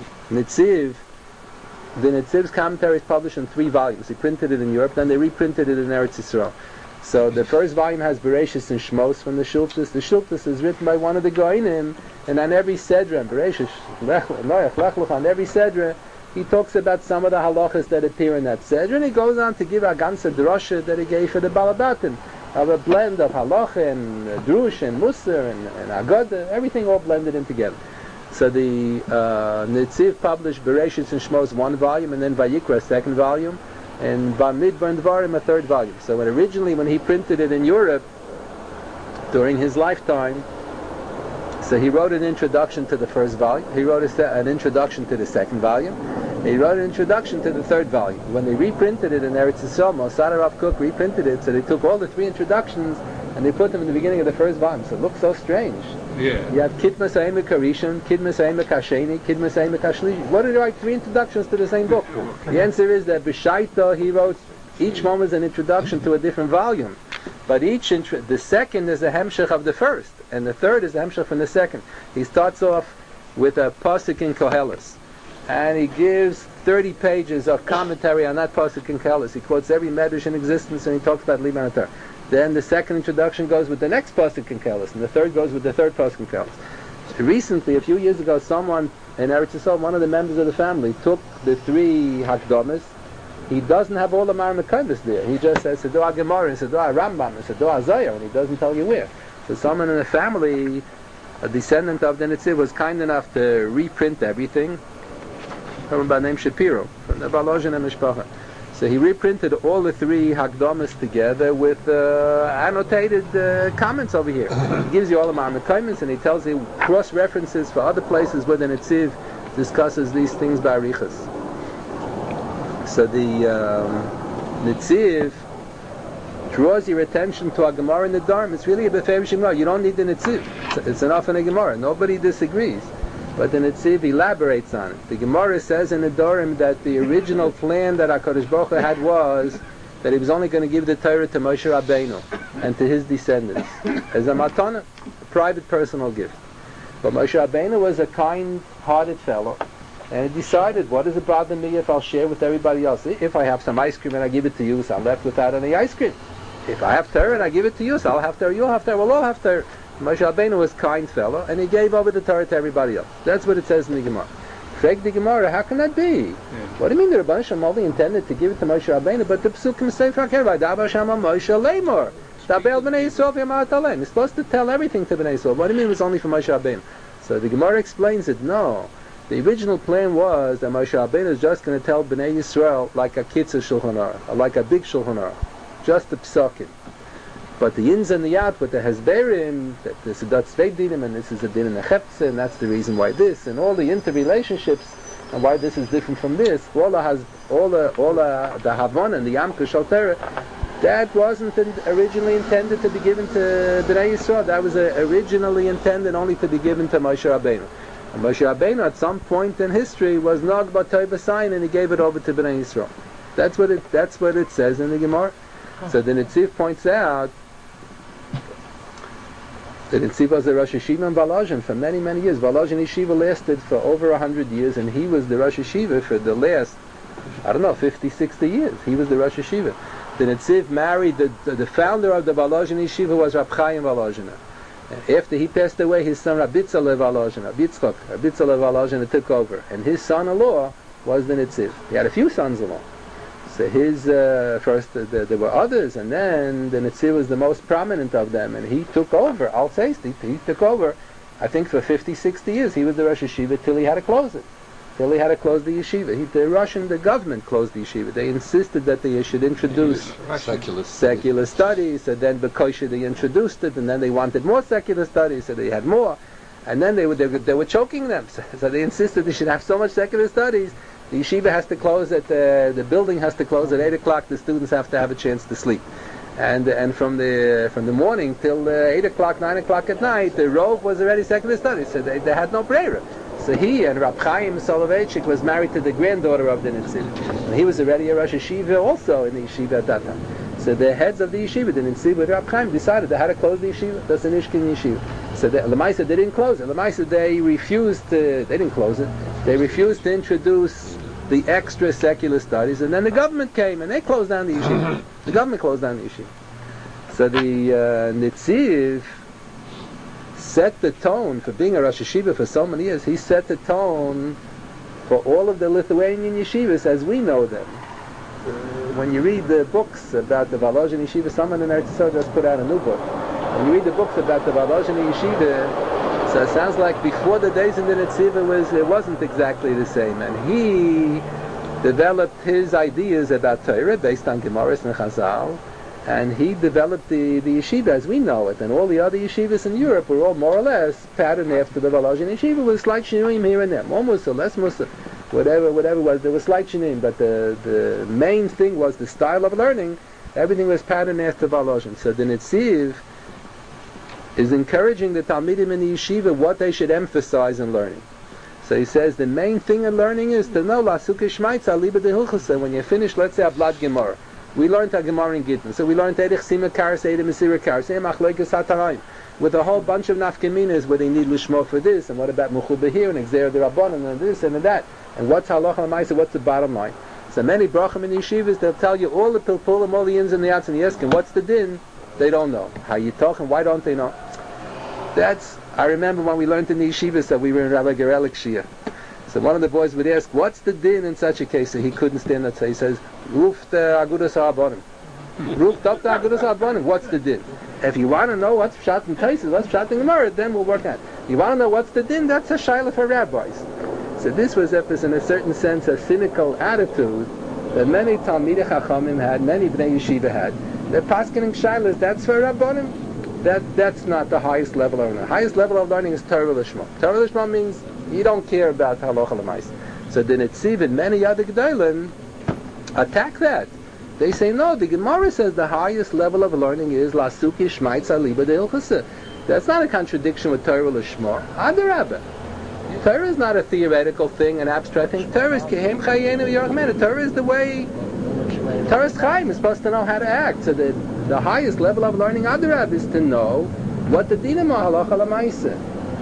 Nitziv's commentary is published in 3 volumes. He printed it in Europe, then they reprinted it in Eretz Yisrael. So the first volume has Bereshis and Shmos from the Shiltas. The Shiltas is written by one of the Goinim, and on every Sedra, Bereshis, Noach, Lech Lecha, on every Sedra, he talks about some of the halachas that appear in that Sedra, and he goes on to give a ganze drosha that he gave for the Balabatim, of a blend of halacha and drush and musar and agada, everything all blended in together. So the Nitziv published Bereshis and Shmos 1 volume, and then Vayikra 2nd volume, and Bamidbar and Dvarim a 3rd volume. So when he printed it in Europe during his lifetime, so he wrote an introduction to the 1st volume, he wrote an introduction to the 2nd volume, and he wrote an introduction to the 3rd volume. When they reprinted it in Eretz Yisrael, Mosad Rav Kook reprinted it, so they took all the 3 introductions and they put them in the beginning of the 1st volume. So it looks so strange. Yeah. You have Kidmas Ha'emek Harishon, Kidmas Ha'emek Hasheni, Kidmas Ha'emek Hashlishi. What did he write 3 introductions to the same book? The answer is that B'Shaita he wrote, each one was an introduction to a different volume. But the 2nd is a hemshech of the 1st, and the 3rd is a hemshech from the 2nd. He starts off with a pasuk in Koheles, and he gives 30 pages of commentary on that pasuk in Koheles. He quotes every medrash in existence, and he talks about Liban Atar. Then the 2nd introduction goes with the next pasuk in Koheles, and the 3rd goes with the 3rd pasuk in Koheles. Recently, a few years ago, someone in Eretz Yisrael, one of the members of the family, took the 3 Hakdamas. He doesn't have all the Maramakavis there. He just says Sedoah Gemara and Sedoah Rambam and Sedoah Zayah, and he doesn't tell you where. So someone in the family, a descendant of the Nitziv, was kind enough to reprint everything. Someone by the name Shapiro from the Balozhin and Mishpacha. So he reprinted all the 3 Hakdamas together with annotated comments over here. He gives you all the Maramakavis, and he tells you cross references for other places where the Nitziv discusses these things by Arichas. So the Nitziv draws your attention to a Gemara in the Dharm. It's really a Beferish Gemara. You don't need the Nitziv. It's enough in a Gemara. Nobody disagrees. But the Nitziv elaborates on it. The Gemara says in the Dharm that the original plan that HaKadosh Baruch Hu had was that he was only going to give the Torah to Moshe Rabbeinu and to his descendants as a matana, a private personal gift. But Moshe Rabbeinu was a kind-hearted fellow, and he decided, what does it bother me if I'll share with everybody else? If I have some ice cream and I give it to you, so I'm left without any ice cream. If I have Torah and I give it to you, so I'll have Torah, you'll have Torah, we'll all have Torah. Moshe Rabbeinu was a kind fellow, and he gave over the Torah to everybody else. That's what it says in the Gemara. Frag the Gemara, how can that be? Yeah. What do you mean the Rebbeinu Shalom only intended to give it to Moshe Rabbeinu, but the Psukim say, V'adaber Shama Moshe Lemor. Dabel B'nei Yisrael v'yamat aleim. You're supposed to tell everything to B'nei Yisrael. What do you mean it was only for Moshe Rabbeinu? So the Gemara explains it. No. The original plan was that Moshe Rabbeinu is just going to tell B'nai Yisrael like a kitzur Shulchan Aruch, or like a big Shulchan Aruch, just the psakim. But the ins and the out with the Hezberim, that this is a Tzvei Dinim, and this is a Din in the Cheptze, and that's the reason why this, and all the interrelationships, and why this is different from this, all the Havon and the Yamka Shal Torah, that wasn't originally intended to be given to B'nai Yisrael. That was originally intended only to be given to Moshe Rabbeinu. And Moshe Rabbeinu, at some point in history, was Nog B'Toi B'Sayin, and he gave it over to B'nai Yisrael. That's what it says in the Gemara. So the Nitziv points out that Nitziv was the Rosh Yeshiva in Volozhin for many, many years. Volozhin Yeshiva lasted for over 100 years, and he was the Rosh Yeshiva for the last, 50, 60 years. He was the Rosh Yeshiva. The Nitziv married the founder of the Volozhin Yeshiva was Rab Chaim Volozhin. After he passed away, his son Rabitzaleh Volozhin, Rabitzaleh Volozhin took over, and his son-in-law was the Nitziv. He had a few sons-in-law. So his first, there were others, and then the Nitziv was the most prominent of them, and he took over. I'll say he took over. I think for 50, 60 years he was the Rosh Yeshiva till he had to close it. Till he had to close the yeshiva. The government closed the yeshiva. They insisted that they should introduce secular studies, and then because they introduced it, and then they wanted more secular studies, so they had more. And then they were choking them. So they insisted they should have so much secular studies. The yeshiva has to close the building has to close at 8 o'clock. The students have to have a chance to sleep. And from the morning till 8 o'clock, 9 o'clock at night, the rove was already secular studies. So they had no brera. So he and Rab Chaim Soloveitchik was married to the granddaughter of the Netziv. And he was already a Rosh Yeshiva also in the yeshiva at that time. So the heads of the yeshiva, the Netziv with Rab Chaim, decided they had to close the yeshiva. That's an Ishkin yeshiva. So Lamaisa, they didn't close it. Lamaisa, they didn't close it. They refused to introduce the extra secular studies, and then the government came and they closed down the yeshiva. The government closed down the yeshiva. So the Netziv set the tone for being a Rosh Yeshiva for so many years. He set the tone for all of the Lithuanian yeshivas as we know them. When you read the books about the Volozhin yeshiva, someone in Eretz Yisrael just put out a new book. When you read the books about the Volozhin yeshiva, so it sounds like before the days in the Netziv it wasn't exactly the same. And he developed his ideas about Torah based on Gemaras and Chazal, and he developed the yeshiva as we know it. And all the other yeshivas in Europe were all more or less patterned after the Volozhin yeshiva with slight shinuim here and there. More Musa, less Musa, whatever was. There was slight shinuim, but the main thing was the style of learning. Everything was patterned after Volozhin. So the Netziv is encouraging the Talmidim in the yeshiva what they should emphasize in learning. So he says the main thing in learning is to know Lasuke Shmaitza Liba de Hilchasa. When you finish, let's say, Ablad Gemara. We learned a Gemara in Gittin. So we learned Erich Sima Karas, Eidem Mesira Karas, Achloikas HaTarayim, with a whole bunch of nafkaminas where they need Lishmo for this, and what about Mechubah here, and Exer the Rabbanon, and this and that. And what's Halacha L'maisa, what's the bottom line? So many brachim in yeshivas, they'll tell you all the pilpulim, all the ins and the outs, and you ask them, what's the din? They don't know. How you talking? Why don't they know? I remember when we learned in the yeshivas that we were in Rabbi Gerelik Shia. So one of the boys would ask, what's the din in such a case? So he couldn't stand that. So he says, Ruf the Agudas HaRabbanim. Ruf the Agudas HaRabbanim. What's the din? If you want to know what's pshat in Taisus, what's pshat in Gemara, then we'll work on it. You want to know what's the din? That's a shayla for rabbis. So this was, in a certain sense, a cynical attitude that many Talmidei Chachamim had, many Bnei Yeshiva had. They're paskening shaylas, that's for Rabbanim. That's not the highest level of learning. The highest level of learning is Torah Lishma. Torah Lishma means you don't care about Halacha L'maisa. So the Netziv and many other Gedolim attack that. They say, no, the Gemara says the highest level of learning is Lasuki Shmaitza Liba de Hilchasa. That's not a contradiction with Torah Lishma. Adarabah. Torah is not a theoretical thing, an abstract thing. Torah is Kehem Chayenu Yorachmena. Torah is the way. Torah is Chaim is supposed to know how to act. So the highest level of learning Adarab is to know what the dinim are Halacha L'maisa.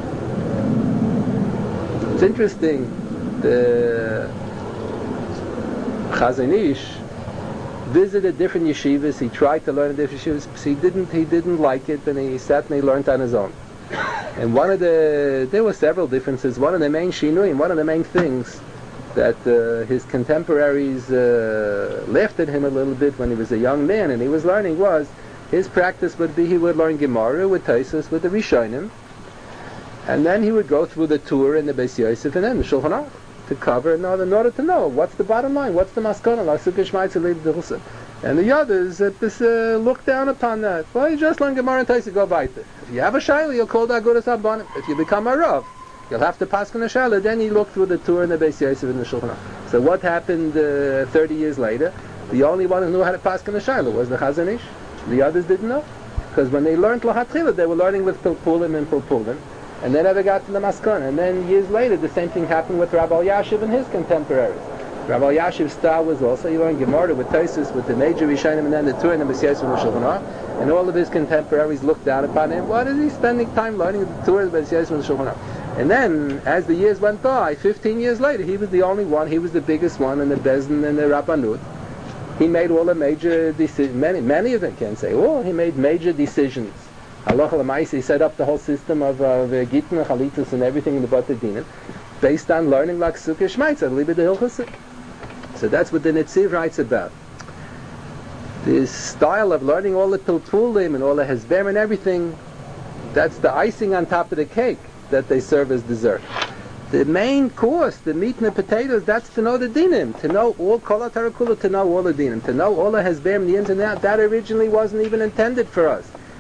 It's interesting. The Chazon Ish visited different yeshivas. He tried to learn in different yeshivas. He didn't like it, and he sat and he learned on his own. And there were several differences. One of the main shinuim, one of the main things that his contemporaries laughed at him a little bit when he was a young man and he was learning was his practice would be he would learn Gemara with Taisus with the Rishonim, and then he would go through the tour in the Beis Yosef and then the Shulchan Aruch to cover in order to know what's the bottom line, what's the maskana, and the others look down upon that. Well, you just learn Gemara and Taisus, go weiter. If you have a shayla, you'll call that Agudas HaRabbanim. If you become a Rav, you'll have to pass on the shayla. Then he looked through the tour in the Beis Yosef and the Shulchan Aruch. So what happened 30 years later? The only one who knew how to pass on the shayla was the Chazon Ish. The others didn't know, because when they learned L'Hatchila, they were learning with Pilpulim and Pilpulim, and they never got to the Maskon. And then years later, the same thing happened with Rabbi Yashiv and his contemporaries. Rabbi Yashiv's style was also, he learned Gemara with Taisus, with the major Rishonim, and then the Torah and the Beis Yosef and the Shulchan Aruch. And all of his contemporaries looked down upon him. What is he spending time learning the Torah, the Beis Yosef and the Shulchan Aruch? And then, as the years went by, 15 years later, he was the only one, he was the biggest one in the Bezdin and the Rabbanut. He made all the major decisions, many of them can't say all, he made major decisions. Halacha L'maisa, he set up the whole system of Gittin and Chalitus and everything in the Bata Dinim, based on learning like Sukkah Shmaitza, Liba de Hilchasa. So that's what the Netziv writes about. This style of learning all the Pilpulim and all the Hezber and everything, that's the icing on top of the cake that they serve as dessert. The main course, the meat and the potatoes, that's to know the dinim, to know all Kol HaTorah Kula, to know all the dinim, to know all the Hezber and the ins and outs. That originally wasn't even intended for us.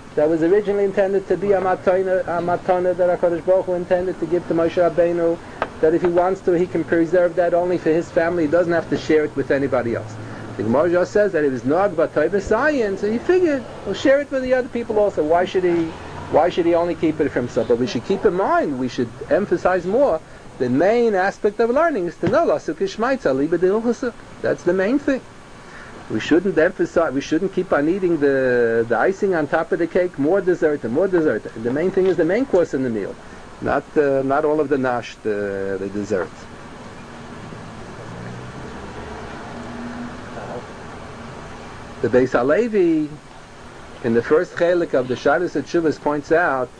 that was originally intended to be a matana that HaKadosh Baruch Hu intended to give to Moshe Rabbeinu, that if he wants to, he can preserve that only for his family. He doesn't have to share it with anybody else. The Gemara just says that it was Nog B'Toy B'Sayin, so he figured, we'll share it with the other people also. Why should he only keep it for himself? But we should keep in mind, we should emphasize more, the main aspect of learning is to know Lasuk Ishmaitza, Liba D'Ilchasuk. That's the main thing. We shouldn't emphasize, we shouldn't keep on eating the icing on top of the cake, more dessert and more dessert. The main thing is the main course in the meal, not all of the nash, the desserts. The Beis Halevi, in the first chelik of the Shalos Teshuvos, points out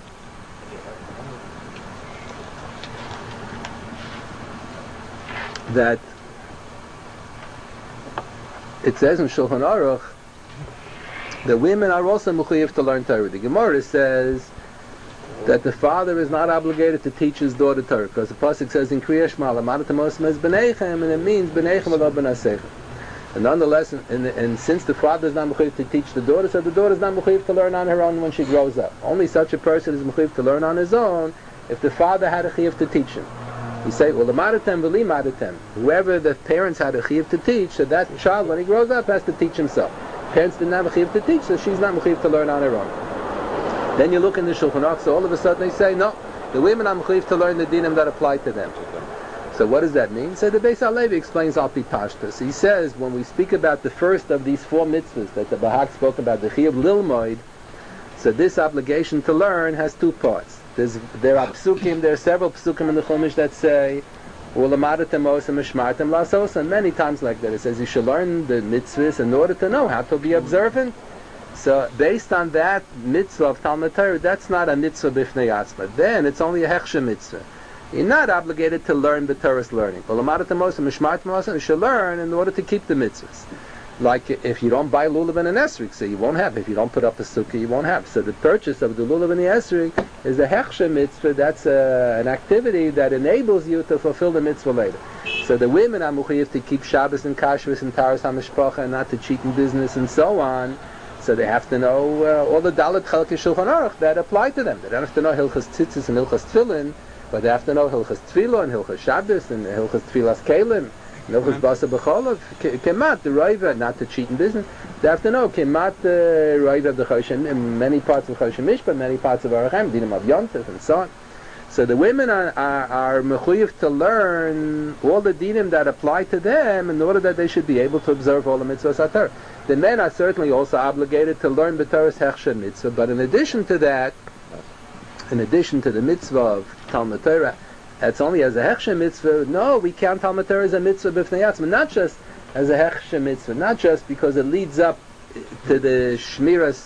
that it says in Shulchan Aruch that women are also mechuyev to learn Torah. The Gemara says that the father is not obligated to teach his daughter Torah, because the pasuk says in Kriya Shema Lamata Moshe es b'neichem, and it means b'neichem v'lo b'naseichem. And nonetheless, and since the father is not mechuyev to teach the daughter, so the daughter is not mechuyev to learn on her own when she grows up. Only such a person is mechuyev to learn on his own if the father had a chiyuv to teach him. You say, well, the madatem v'li madatem. Whoever the parents had a chiyuv to teach, so that child, when he grows up, has to teach himself. Parents didn't have a chiyuv to teach, so she's not mechuyev to learn on her own. Then you look in the Shulchan Aruch, so all of a sudden they say, no, the women are mechuyev to learn the dinim that apply to them. So what does that mean? So the Beis Halevi explains Al Pi Pashtus. He says, when we speak about the first of these 4 mitzvahs that the Bahag spoke about, the chiyuv lilmoid, so this obligation to learn has 2 parts. There are several psukim in the Chumash that say, and many times like that. It says you should learn the mitzvahs in order to know how to be observant. So based on that mitzvah of Talmud Torah, that's not a mitzvah b'fnei atzma. Then it's only a hechsher mitzvah. You're not obligated to learn the Torah's learning. You should learn in order to keep the mitzvahs. Like if you don't buy lulav and an esrik, so you won't have. If you don't put up a sukkah, you won't have. So the purchase of the lulav and the esrik is the hechsher mitzvah. That's an activity that enables you to fulfill the mitzvah later. So the women are mechuyev to keep Shabbos and Kashrus and Taras HaMishpacha and not to cheat in business and so on. So they have to know all the Dalet Chalkei Shulchan Aruch that apply to them. They don't have to know Hilchas Tzitzis and Hilchas Tefillin, but they have to know Hilchas Tefillah and Hilchas Shabbos and Hilchas Tefillas Kelim. Hilchas Basa B'Cholav, Kemat, the Roiva, not to cheat in business. They have to know Kemat, the Roiva of the Choshen, in many parts of Choshen Mishpah, many parts of Arachem, Dinim of Yontif, and so on. So the women are mechuyev to learn all the dinim that apply to them in order that they should be able to observe all the mitzvahs HaTorah. The men are certainly also obligated to learn B'Torah's hechsher mitzvah, but in addition to that, in addition to the mitzvah of Talmud Torah, it's only as a hechsher mitzvah. No, we count Talmud Torah as a mitzvah b'fnei atzma, not just as a hechsher mitzvah, not just because it leads up to the shmira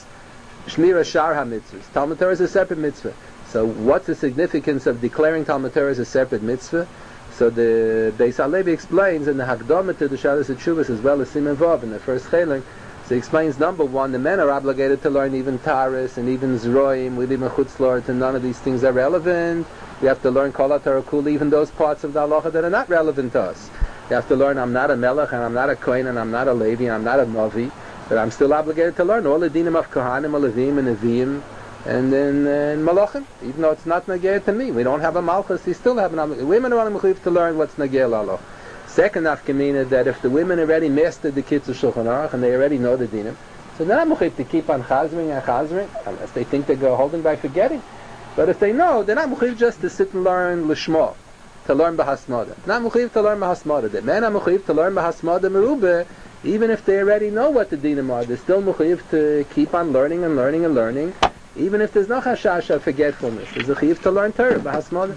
shar ha-mitzvahs. Talmud Torah is a separate mitzvah. So what's the significance of declaring Talmud Torah as a separate mitzvah? So the Beis Halevi explains in the Hakdama to the Shalos Teshuvos as well as Siman Vav in the first chelik. So he explains, number one, the men are obligated to learn even Taras and even Zroim, we live in Chutzlort, and none of these things are relevant. We have to learn Kol HaTorah Kula, even those parts of the halacha that are not relevant to us. You have to learn I'm not a Melech, and I'm not a Kohen, and I'm not a Levi, and I'm not a Novi, but I'm still obligated to learn all the dinim of Kohanim, Levim, and Neviim, and then Malachim, even though it's not Nageir to me. We don't have a Malchus, we still have an obligation. Women are mechuyev to learn what's Nageir Laloch. Second nafkamina, that if the women already mastered the Kitzur Shulchan Aruch and they already know the dinim, so they're not mechuyev to keep on chazring and chazring, unless they think they go holding by forgetting. But if they know, they're not mechuyev just to sit and learn Lishma, to learn Bahasmada. Not mechuyev to learn Bahasmada. The men are mechuyev to learn Bahasmada Merubah, even if they already know what the dinim are. They're still mechuyev to keep on learning and learning and learning, even if there's no chashash of forgetfulness. There's a chiyuv to learn Torah, Bahasmada.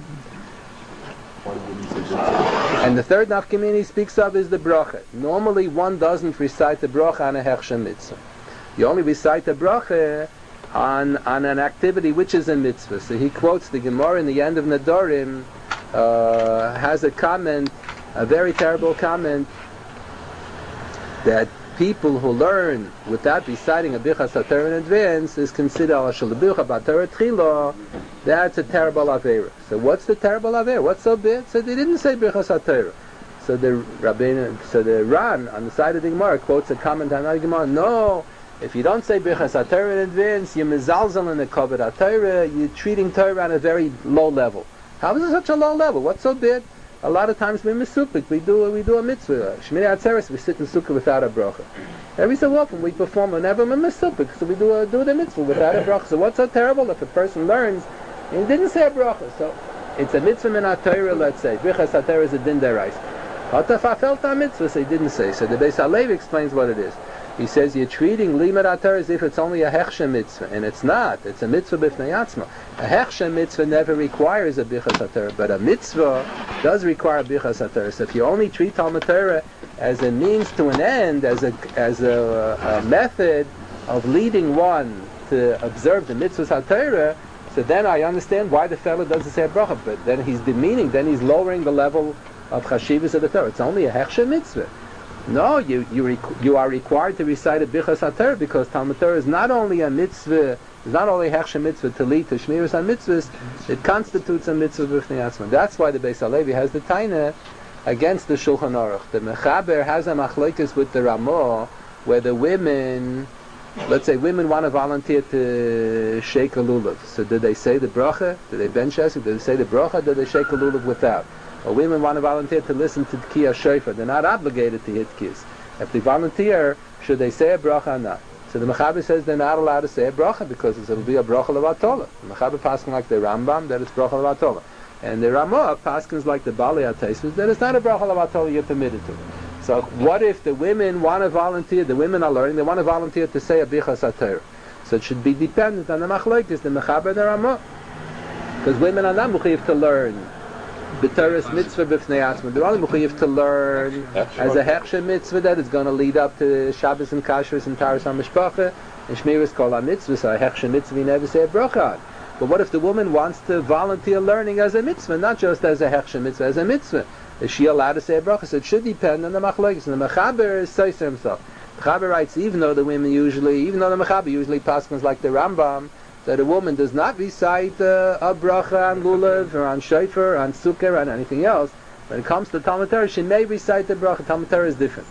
And the third nafkamina he speaks of is the bracha. Normally one doesn't recite the bracha on a hechsher mitzvah. You only recite the bracha on an activity which is a mitzvah. So he quotes the Gemara in the end of Nedarim, has a comment, a very terrible comment, that people who learn without reciting a Birchas HaTorah in advance is considered al shel Birchas HaTorah Tchila. That's a terrible Aveira. So what's the terrible Aveira? What's so bad? So they didn't say Birchas HaTorah. So the Ran on the side of the Gemara quotes a comment on the Gemara. No, If you don't say Birchas HaTorah in advance, you're mezalzel in the Kavod HaTorah, you're treating Torah on a very low level. How is it such a low level? What's so bad? A lot of times we're misupik, we do a mitzvah. Shmini Atzeres, we sit in sukkah without a bracha. Every so often we perform whenever we're misupik, so we do the mitzvah without a bracha. So what's so terrible if a person learns and he didn't say a bracha? So it's a mitzvah min HaTorah, let's say. Birchas HaTorah is a din derais. Hatafa felt a mitzvah, so he didn't say. So the Beis HaLevi explains what it is. He says you're treating limud HaTorah as if it's only a hechsher mitzvah, and it's not. It's a mitzvah b'fnei atzma. A hechsher mitzvah never requires a bichas HaTorah, but a mitzvah does require a bichas HaTorah. So if you only treat Talmud Torah as a means to an end, as a method of leading one to observe the mitzvahs HaTorah, so then I understand why the fellow doesn't say a bracha. But then he's demeaning, then he's lowering the level of chashivas of the Torah. It's only a hechsher mitzvah. No, you are required to recite a Bichas HaTorah because Talmud Torah is not only a mitzvah, it's not only a hechsher mitzvah to lead to shmiras on mitzvahs, it constitutes a mitzvah b'fnei atzma. That's why the Beis HaLevi has the taina against the Shulchan Aruch. The Mechaber has a machlokes with the Ramah where the women, let's say women want to volunteer to shake a lulav. So did they say the bracha? Did they ben shesik? Did they say the bracha? Did they shake a lulav without? Or women want to volunteer to listen to Tkiyah Shofar. They're not obligated to hit Kiyas. If they volunteer, should they say a bracha or not? So the Mechaber says they're not allowed to say a bracha because it'll be a bracha levatola. The Mechaber paskin like the Rambam that it's bracha levatola. And the Ramah paskins like the Bali HaTosfos that it's not a bracha levatola you're permitted to. So what if the women want to volunteer, the women are learning, they want to volunteer to say a Bichas HaTorah. So it should be dependent on the Machlokes, the Mechaber and the Ramah. Because women are not mechuyev to learn B'Torah's mitzvah b'fnei atzma. They're only mechuyev to learn as a hechsher mitzvah that is going to lead up to Shabbos and Kashrus and Taras HaMishpacha and Shmiras Kol HaMitzvah. So a hechsher mitzvah you never say a bracha on. But what if the woman wants to volunteer learning as a mitzvah, not just as a hechsher mitzvah, as a mitzvah? Is she allowed to say a bracha? So it should depend on the machlokes. And the Mechaber says to himself. The Mechaber writes, even though the Mechaber usually paskins like the Rambam, that a woman does not recite a bracha on lulav or on shofar or on sukkah or on anything else. When it comes to Talmud Torah, she may recite the bracha. Talmud Torah is different.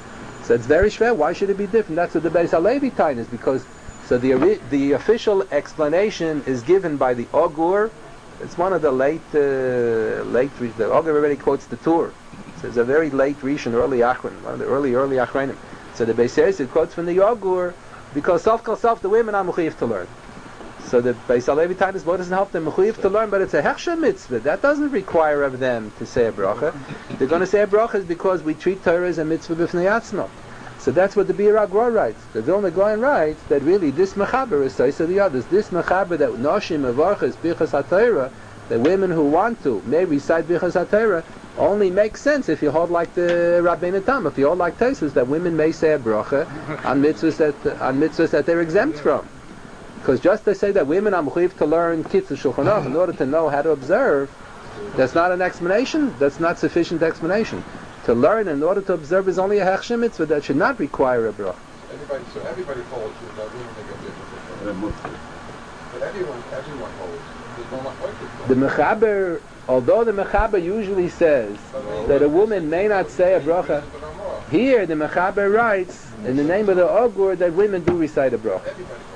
So it's very schwer. Why should it be different? That's what the Beis HaLevi time is, because so the official explanation is given by the Ogur. It's one of the late the Ogur already quotes the Tur. So it's a very late Rishon, early Achron, one of the early Achronim. So the Beis HaLevi quotes from the Ogur because self the women are mechuyev to learn. So the Beis HaLevi Tainus Bo doesn't help them mechuyev to learn, but it's a hechsher mitzvah. That doesn't require of them to say a bracha. They're going to say a bracha is because we treat Torah as a mitzvah b'fnei atzma. So that's what the Bir HaGra writes. The Vilna Gaon writes that really this mechaber is says to the others. This mechaber that noshim avarchas bichas haTorah, that women who want to may recite bichas haTorah, only makes sense if you hold like the Rabbeinu Tam. If you hold like Tosfos, that women may say a bracha on mitzvahs that they're exempt from. Because just to say that women are mechuyev to learn Kitzur Shulchan Aruch in order to know how to observe, that's not an explanation. That's not sufficient explanation. To learn in order to observe is only a hechsher mitzvah that should not require a bracha. Everybody holds that women make a difference. But everyone holds. There's no machlokes. The Mechaber, although the Mechaber usually says that a woman may not say a bracha, here the Mechaber writes in the name of the Ogur that women do recite a bracha.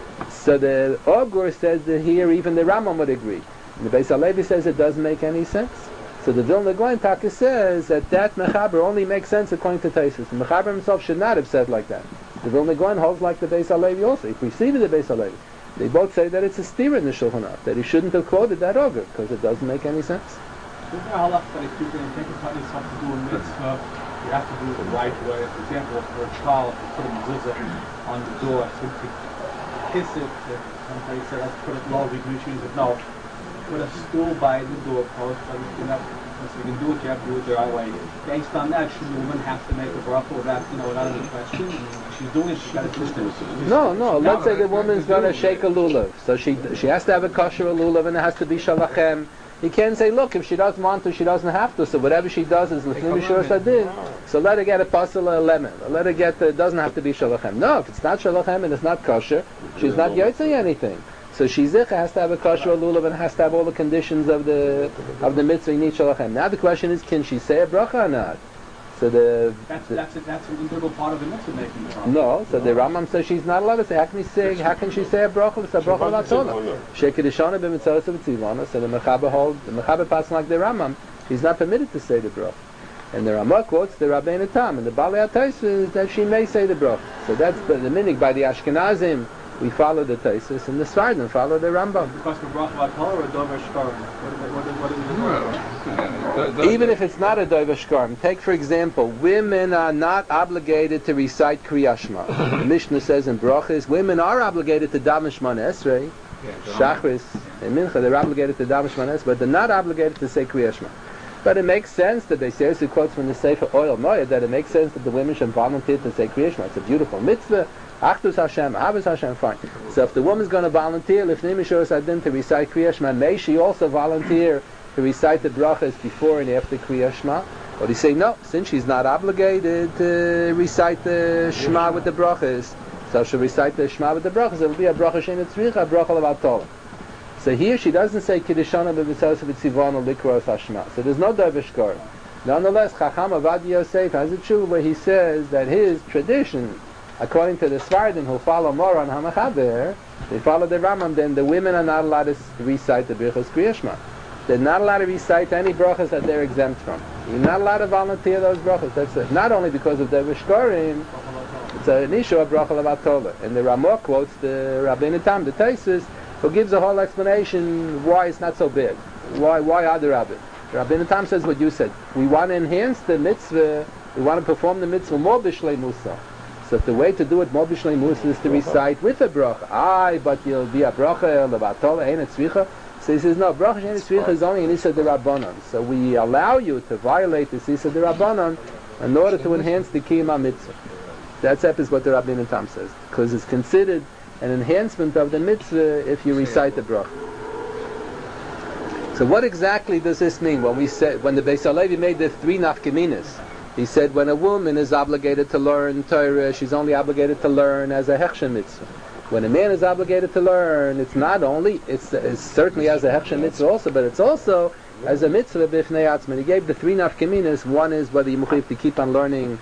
So the Ogur says that here even the Rambam would agree. And the Beis HaLevi says it doesn't make any sense. So the Vilna Gaon Taka says that Mechaber only makes sense according to Tosfos. The Mechaber himself should not have said like that. The Vilna Gaon holds like the Beis HaLevi also. He preceded the Beis HaLevi. They both say that it's a steer in the Shulchan Aruch, that he shouldn't have quoted that Ogur because it doesn't make any sense. Isn't there a halach that if you're going to take upon yourself to do a mitzvah, you have to do it the right way? For example, for a child, to put a mezuzah on the door, to kiss it, somebody said, let's put it low, we said, no, put a stool by the doorpost, so you can do it, you have to do it the right way. Based on that, should the woman have to make a bracha without any question? She's doing it, she's got to just do it. No, let's say the woman's going to shake a lulav. So she has to have a kosher lulav and it has to be shalachem. He can't say, look, if she doesn't want to, she doesn't have to. So whatever she does is l'fnim shur sadin. So let her get a pasel a lemon. Or let her get, it doesn't have to be shalachem. No, if it's not shalachem and it's not kosher, she's not yotzei anything. So Shizicha has to have a kosher lulav and has to have all the conditions of the mitzvah. You need shalachem. Now the question is, can she say a bracha or not? So That's an integral part of the mitzvah making the bracha. no. So the Rambam says she's not allowed to say. How can she say a bracha? It's a bracha l'atola. Shekidishana b'mitzvah v'tzivana. So the Mechaber passes like the Rambam. He's not permitted to say the bracha. And the Ramah quotes the Rabbeinu Tam, and the Balei HaTaisus is that she may say the bracha. So that's the minig by the Ashkenazim. We follow the Taisus, and the Svardim follow the Rambam. Because for bracha l'atola or dover shkarim? What is the Even if it's not a dover shkarim, take for example, women are not obligated to recite Kriyas Shema. The Mishnah says in brachas, women are obligated to daven Shemona Esrei, Shachris, and Mincha. They're obligated to daven Shemona Esrei, but they're not obligated to say Kriyas Shema. But it makes sense that they seriously quotes from the Sefer Oil Moed that it makes sense that the women should volunteer to say Kriyas Shema. It's a beautiful mitzvah. Achdus Hashem, Ahavas Hashem, fine. So if the woman's going to volunteer, Lifnei Mishoros Adin, to recite Kriyas Shema, may she also volunteer to recite the brachas before and after Kriyas Shema? Or do you say no? Since she's not obligated to recite the Shema with the brachas, so she'll recite the Shema with the brachas. It'll be a bracha she'en tzricha, a bracha l'vatol. So here she doesn't say Kiddishana b'mitzvah v'tzivon or likros hashma. So there's no davish kor. Nonetheless, Chacham Avad Yosef has a tshuva where he says that his tradition, according to the Svardim who follow more on Hamachaber, they follow the Rambam, then the women are not allowed to recite the Birchas Kriyas Shema. They're not allowed to recite any brachas that they're exempt from. You're not allowed to volunteer those brachas. That's it. Not only because of the Vishkorim, it's an issue of bracha l'vatola. And the Ramah quotes the Rabbeinu Tam, the Taisus, who gives a whole explanation why it's not so big. Why Adarabah. Rabbeinu Tam says what you said. We want to enhance the mitzvah, we want to perform the mitzvah more b'shlei musa. So the way to do it more b'shlei musa is to recite with a bracha. But you'll be a bracha l'vatola, ain't it tzvicha? So he says, no, bracha she'en tzvicha is only an Issa d'Rabbanan. So we allow you to violate this Issa d'Rabbanan in order to enhance the Kiyama mitzvah. That's what the Rabbeinu Tam says. Because it's considered an enhancement of the mitzvah if you recite the bracha. So what exactly does this mean? When the Beis HaLevi made the three nafkaminas, he said when a woman is obligated to learn Torah, she's only obligated to learn as a hechsher mitzvah. When a man is obligated to learn, it's not only, it's certainly as a hechsher mitzvah also, but it's also as a mitzvah b'fnei atzman. He gave the three nafkaminas. One is whether you mechuyev to keep on learning,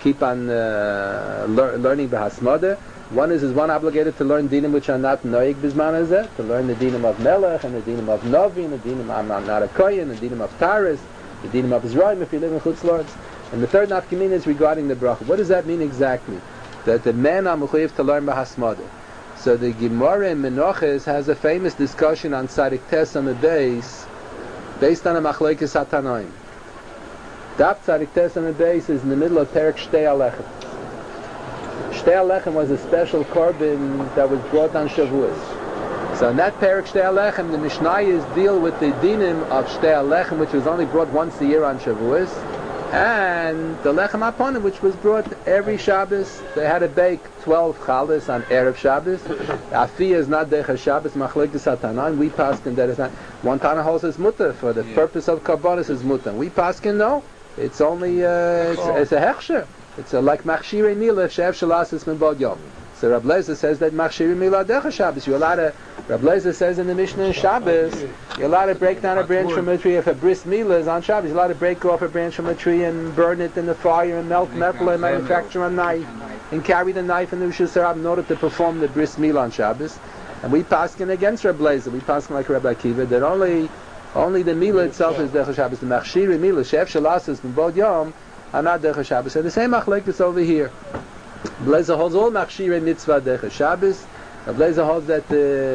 learning b'hasmada. One is one obligated to learn dinim which are not noig bizman hazeh, to learn the dinim of melech and the dinim of novi, and the dinim of not a kohen, the dinim of taris, the dinim of Zraim if you live in Chutz La'aretz. And the third nafkamina is regarding the bracha. What does that mean exactly? That the men are mechuyev to learn b'hasmada. So the Gemara in Menachos has a famous discussion on Tzadik Tes on the base, based on a machlokes hatanoim. Daf Tzadik Tes on the base is in the middle of Perek Shtei Alechem. Shtei Alechem was a special korban that was brought on Shavuos. So in that Perek Shtei Alechem, the Mishnayos deal with the dinim of Shtei Alechem, which was only brought once a year on Shavuos, and the Lechem Aponim, which was brought every Shabbos. They had to bake 12 chalas on Erev Shabbos. Afiyah is not Decha Shabbos, Machlokes Hatanan. We paskin that is not. One Tana holds is mutter for the purpose of Karbonis is mutter. We paskin no. It's only it's a hechsher. It's like Machshirei Mila Shev Shalasis Min Bod Yom. So Rab Lezer says that Machshirei Mila Decha Shabbos. You're allowed to. Rab Lezer says in the Mishnah in Shabbos, you're allowed to break down a branch from a tree. If a bris Mila is on Shabbos, you're allowed to break off a branch from a tree and burn it in the fire and melt metal and manufacture a knife and carry the knife in the Rishus Harab in order to perform the bris Mila on Shabbos. And we paskin against Rab Lezer. We paskin like Rabbi Akiva that only the Mila itself is Decha Shabbos. The Machshirei Mila Shev Shalasis Min Bod Yom are not Decha Shabbos. So the same machlokes over here. Blazer holds all Machshirei Mitzvah Decha Shabbos. Blazer holds that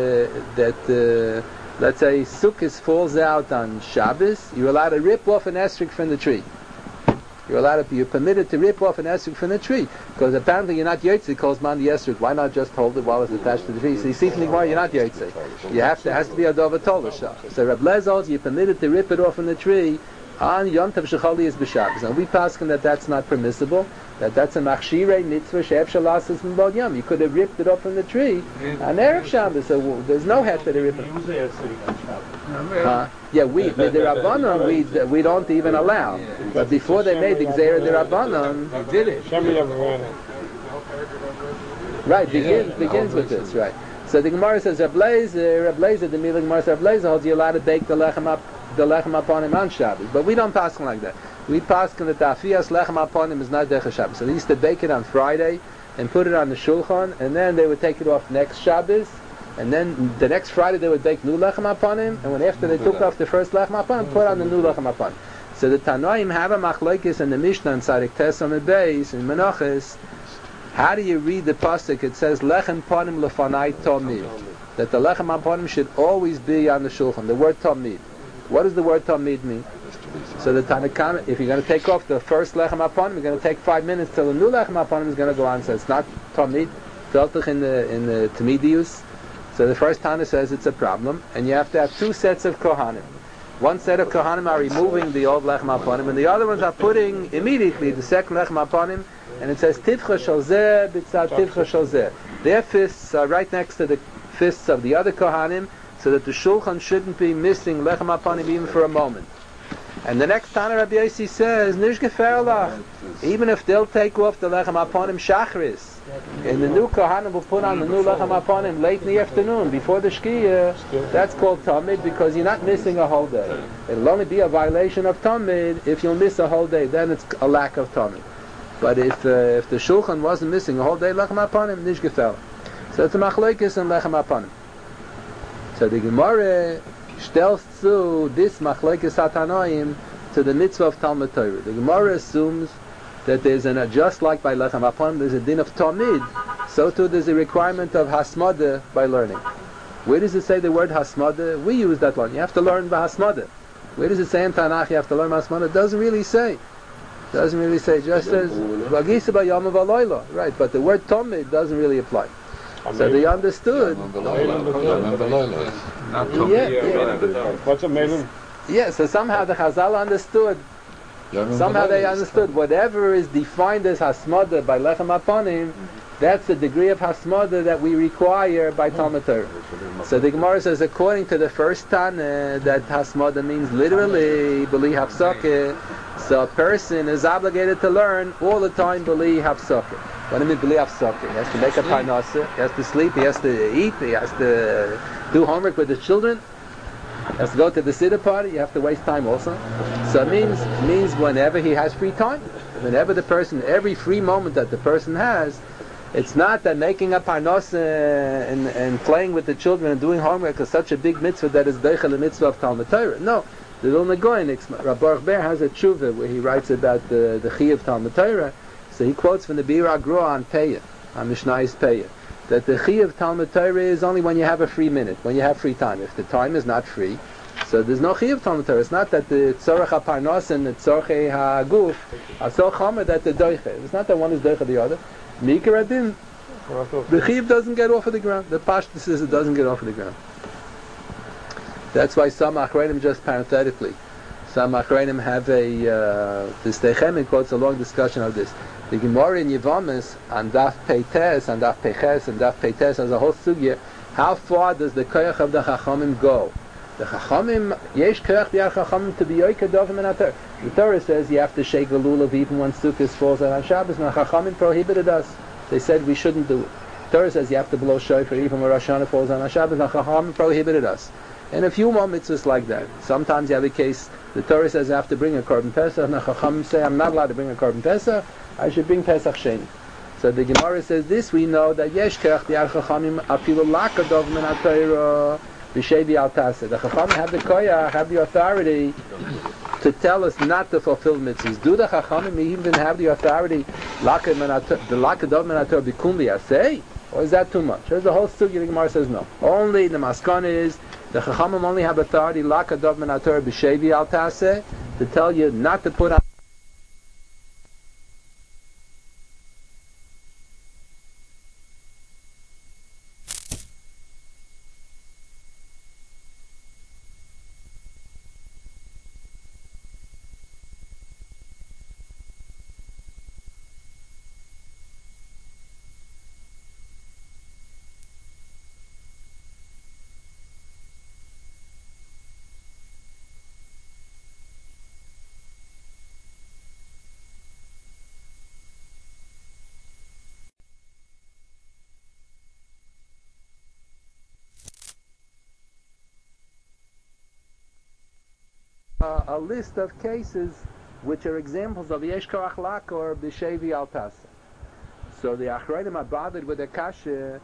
let's say Sukkot falls out on Shabbos, you're allowed to rip off an esrog from the tree. You're permitted to rip off an esrog from the tree, because apparently you're not yotze calls man the esrog. Why not just hold it while it's attached to the tree? So you see from the Gemara, you're not yotze. It has to be a dover tola shah. So Reb Blazer holds you're permitted to rip it off from the tree on Yom Tov Shechali is b'Shabbos, and we paskin that that's not permissible. That's a machshirei mitzvah she'ef shalasis min bod yom. You could have ripped it off from the tree on Erev Shabbos, so there's no head to the rip it. Yeah, the Rabbanon we don't even allow. But before they made the Gzeira the Rabbanon, They did it. right, begins with this, right. So the Gemara says, Reb Lezer, the Milah Gemara says, Reb Lezer holds you allowed to bake the lechem upon him on Shabbos. But we don't pass him like that. We paskin that the afiyas lechem aponim is not derech Shabbos. So they used to bake it on Friday and put it on the shulchan, and then they would take it off next Shabbos, and then the next Friday they would bake new lechem aponim, and when after they took off the first lechem aponim, put on the new lechem aponim. So the Tanoim have a machlokes in the Mishnah and Sadik Tesam and Beis in Menachos. How do you read the pasuk? It says lechem panim lefanai tamid, that the lechem aponim should always be on the shulchan. The word tamid. What does the word tamid mean? So the Tanakhama, if you're going to take off the first lechem aponim, you're going to take 5 minutes till the new lechem aponim is going to go on. So it's not tamid, deltach in the tamidius. So the first Tana says it's a problem, and you have to have 2 sets of kohanim. One set of kohanim are removing the old lechem aponim, and the other ones are putting immediately the second lechem aponim, and it says tivcha shel zeh b'tzad tivcha shel zeh. Their fists are right next to the fists of the other kohanim, so that the shulchan shouldn't be missing lechem aponim even for a moment. And the next Tana Rabbi Yossi says, Nish gefer lach, even if they'll take off the lechem aponim shachris, and the new kohanim will put on the new lechem aponim late in the afternoon before the shkiyah, that's called tamid, because you're not missing a whole day. It'll only be a violation of tamid if you'll miss a whole day, then it's a lack of tamid. But if the shulchan wasn't missing a whole day lechem aponim, nish gefer. So it's a machlokes in lechem aponim. So the Gemara stellt zu this machlokes hatanoim to the mitzvah of Talmud Torah. The Gemara assumes that there's just like by lechem aponim, there's a din of tamid, so too there's a requirement of hasmada by learning. Where does it say the word hasmada? We use that one. You have to learn by hasmada. Where does it say in Tanakh you have to learn by hasmada? It doesn't really say. Doesn't really say. It just says v'agisa b'yom v'aloyla. Right, but the word tamid doesn't really apply. So they understood. What's a melon? Yeah, so somehow the Chazal understood. Somehow they understood whatever is defined as hasmada by lechem aponim, that's the degree of hasmada that we require by Talmud Torah. So the Gemara says, according to the first Tana, that hasmada means literally b'li hafsakeh. So a person is obligated to learn all the time b'li hafsakeh. What do you mean b'li hafsakeh? He has to make a parnasa, he has to sleep, he has to eat, he has to do homework with his children. Has to go to the Siddur party, you have to waste time also. So it means whenever he has free time. Whenever the person, every free moment that the person has, it's not that making a parnos and playing with the children and doing homework is such a big mitzvah that is deichel the mitzvah of Talmud Torah. No. The Vilna Gaon, Rabbi Baruch Ber has a tshuva where he writes about the chi of Talmud Torah. So he quotes from the Bira Grua on Peah, on Mishnayis Peah, that the chi of Talmud Torah is only when you have a free minute, when you have free time. If the time is not free, so there's no chi of Talmud Torah. It's not that the tzorach ha-parnos and the tzorach ha-guf are so chomer that the doiche. It's not that one is doiche the other. Mikar adin, the chi doesn't get off of the ground. The pashtus is it doesn't get off of the ground. That's why some achreinim, just parenthetically, some achreinim have the Steichemin quotes a long discussion of this. The Gemara in Yevamis on Daf Peites, and Daf Peiches, and Daf Peites as a whole sugya, how far does the koyach of the Chachamim go? The Chachamim, yesh koyach b'yar Chachamim to be yoyka dovim and ater. The Torah says you have to shake the lulav even when Sukkot falls on Shabbos, and the Chachamim prohibited us. They said we shouldn't do it. The Torah says you have to blow shofar even when Rosh Hashanah falls on Shabbos, and the Chachamim prohibited us. And a few more mitzvahs like that. Sometimes you have a case, the Torah says I have to bring a korban pesach, and the Chachamim say I'm not allowed to bring a korban pesach, I should bring pesach sheni. So the Gemara says this, we know that yesh kerach b'yar Chachamim afilu lakadov min ha-Torah b'shevi al taseh. The Chachamim have the koyach, have the authority to tell us not to fulfill mitzvahs. Do the Chachamim even have the authority the lakadov min ha-Torah b'kum b'yaseh? Or is that too much? There's the whole sugya. The Gemara says no. Only the maskana is the Chachamim only have authority lakadov min ha-Torah b'shevi al taseh to tell you not to put on a list of cases which are examples of Yesh Koach Lakor B'Shevi Al Tasa. So the Achronim are bothered with the kasha.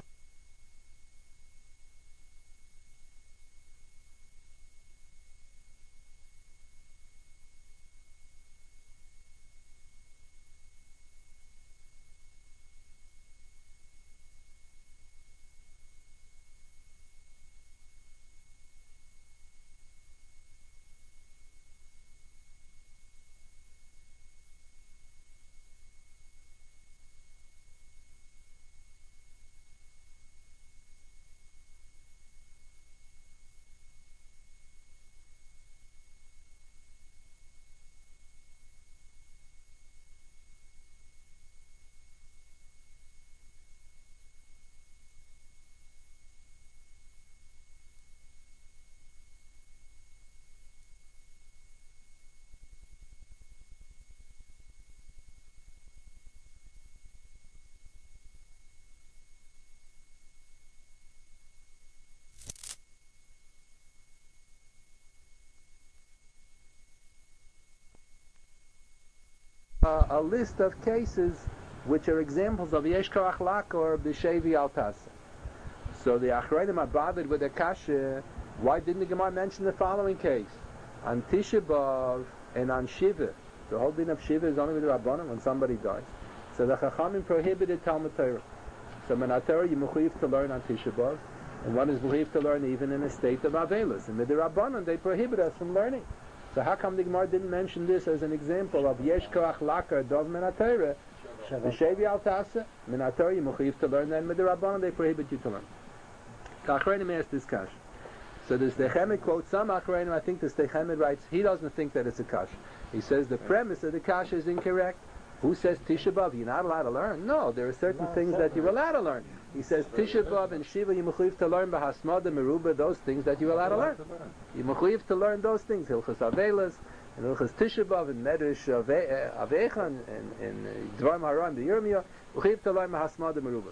A list of cases which are examples of Yesh Koach Lakor B'Shevi Al Tasa. So the Achronim are bothered with the kasha. Why didn't the Gemara mention the following case? On Tisha B'Av and on Shiva. The whole din of Shiva is only with the Rabbanim when somebody dies. So the Chachamim prohibited Talmud Torah. So Menat Torah you mechuyev to learn on Tisha B'Av, and one is mechuyev to learn even in a state of Avelis. And with the Rabbanim they prohibit us from learning. So how come the Gemara didn't mention this as an example of Yesh Koach Lakor Dov Menat Torah B'Shevi Al Tasa? Menat Torah you mechuyev to learn, and with the Rabbanim they prohibit you to learn. The Achronim asked this kasha. So the Steichemed quotes some Achronim. I think the Steichemed writes he doesn't think that it's a kasha. He says the premise of the kasha is incorrect. Who says Tisha B'Av you're not allowed to learn? No, there are certain things that you're allowed to learn. He says Tisha B'Av and Shiva you mechuyev to learn b'Hasmada Meruba, those things that you're allowed to learn. You mechuyev to learn those things. Hilchos Avelas and Hilchos Tisha B'Av and Medrash Avechan and Dvarim Hara and the Yirmiyah mechuyev to learn b'Hasmada Meruba.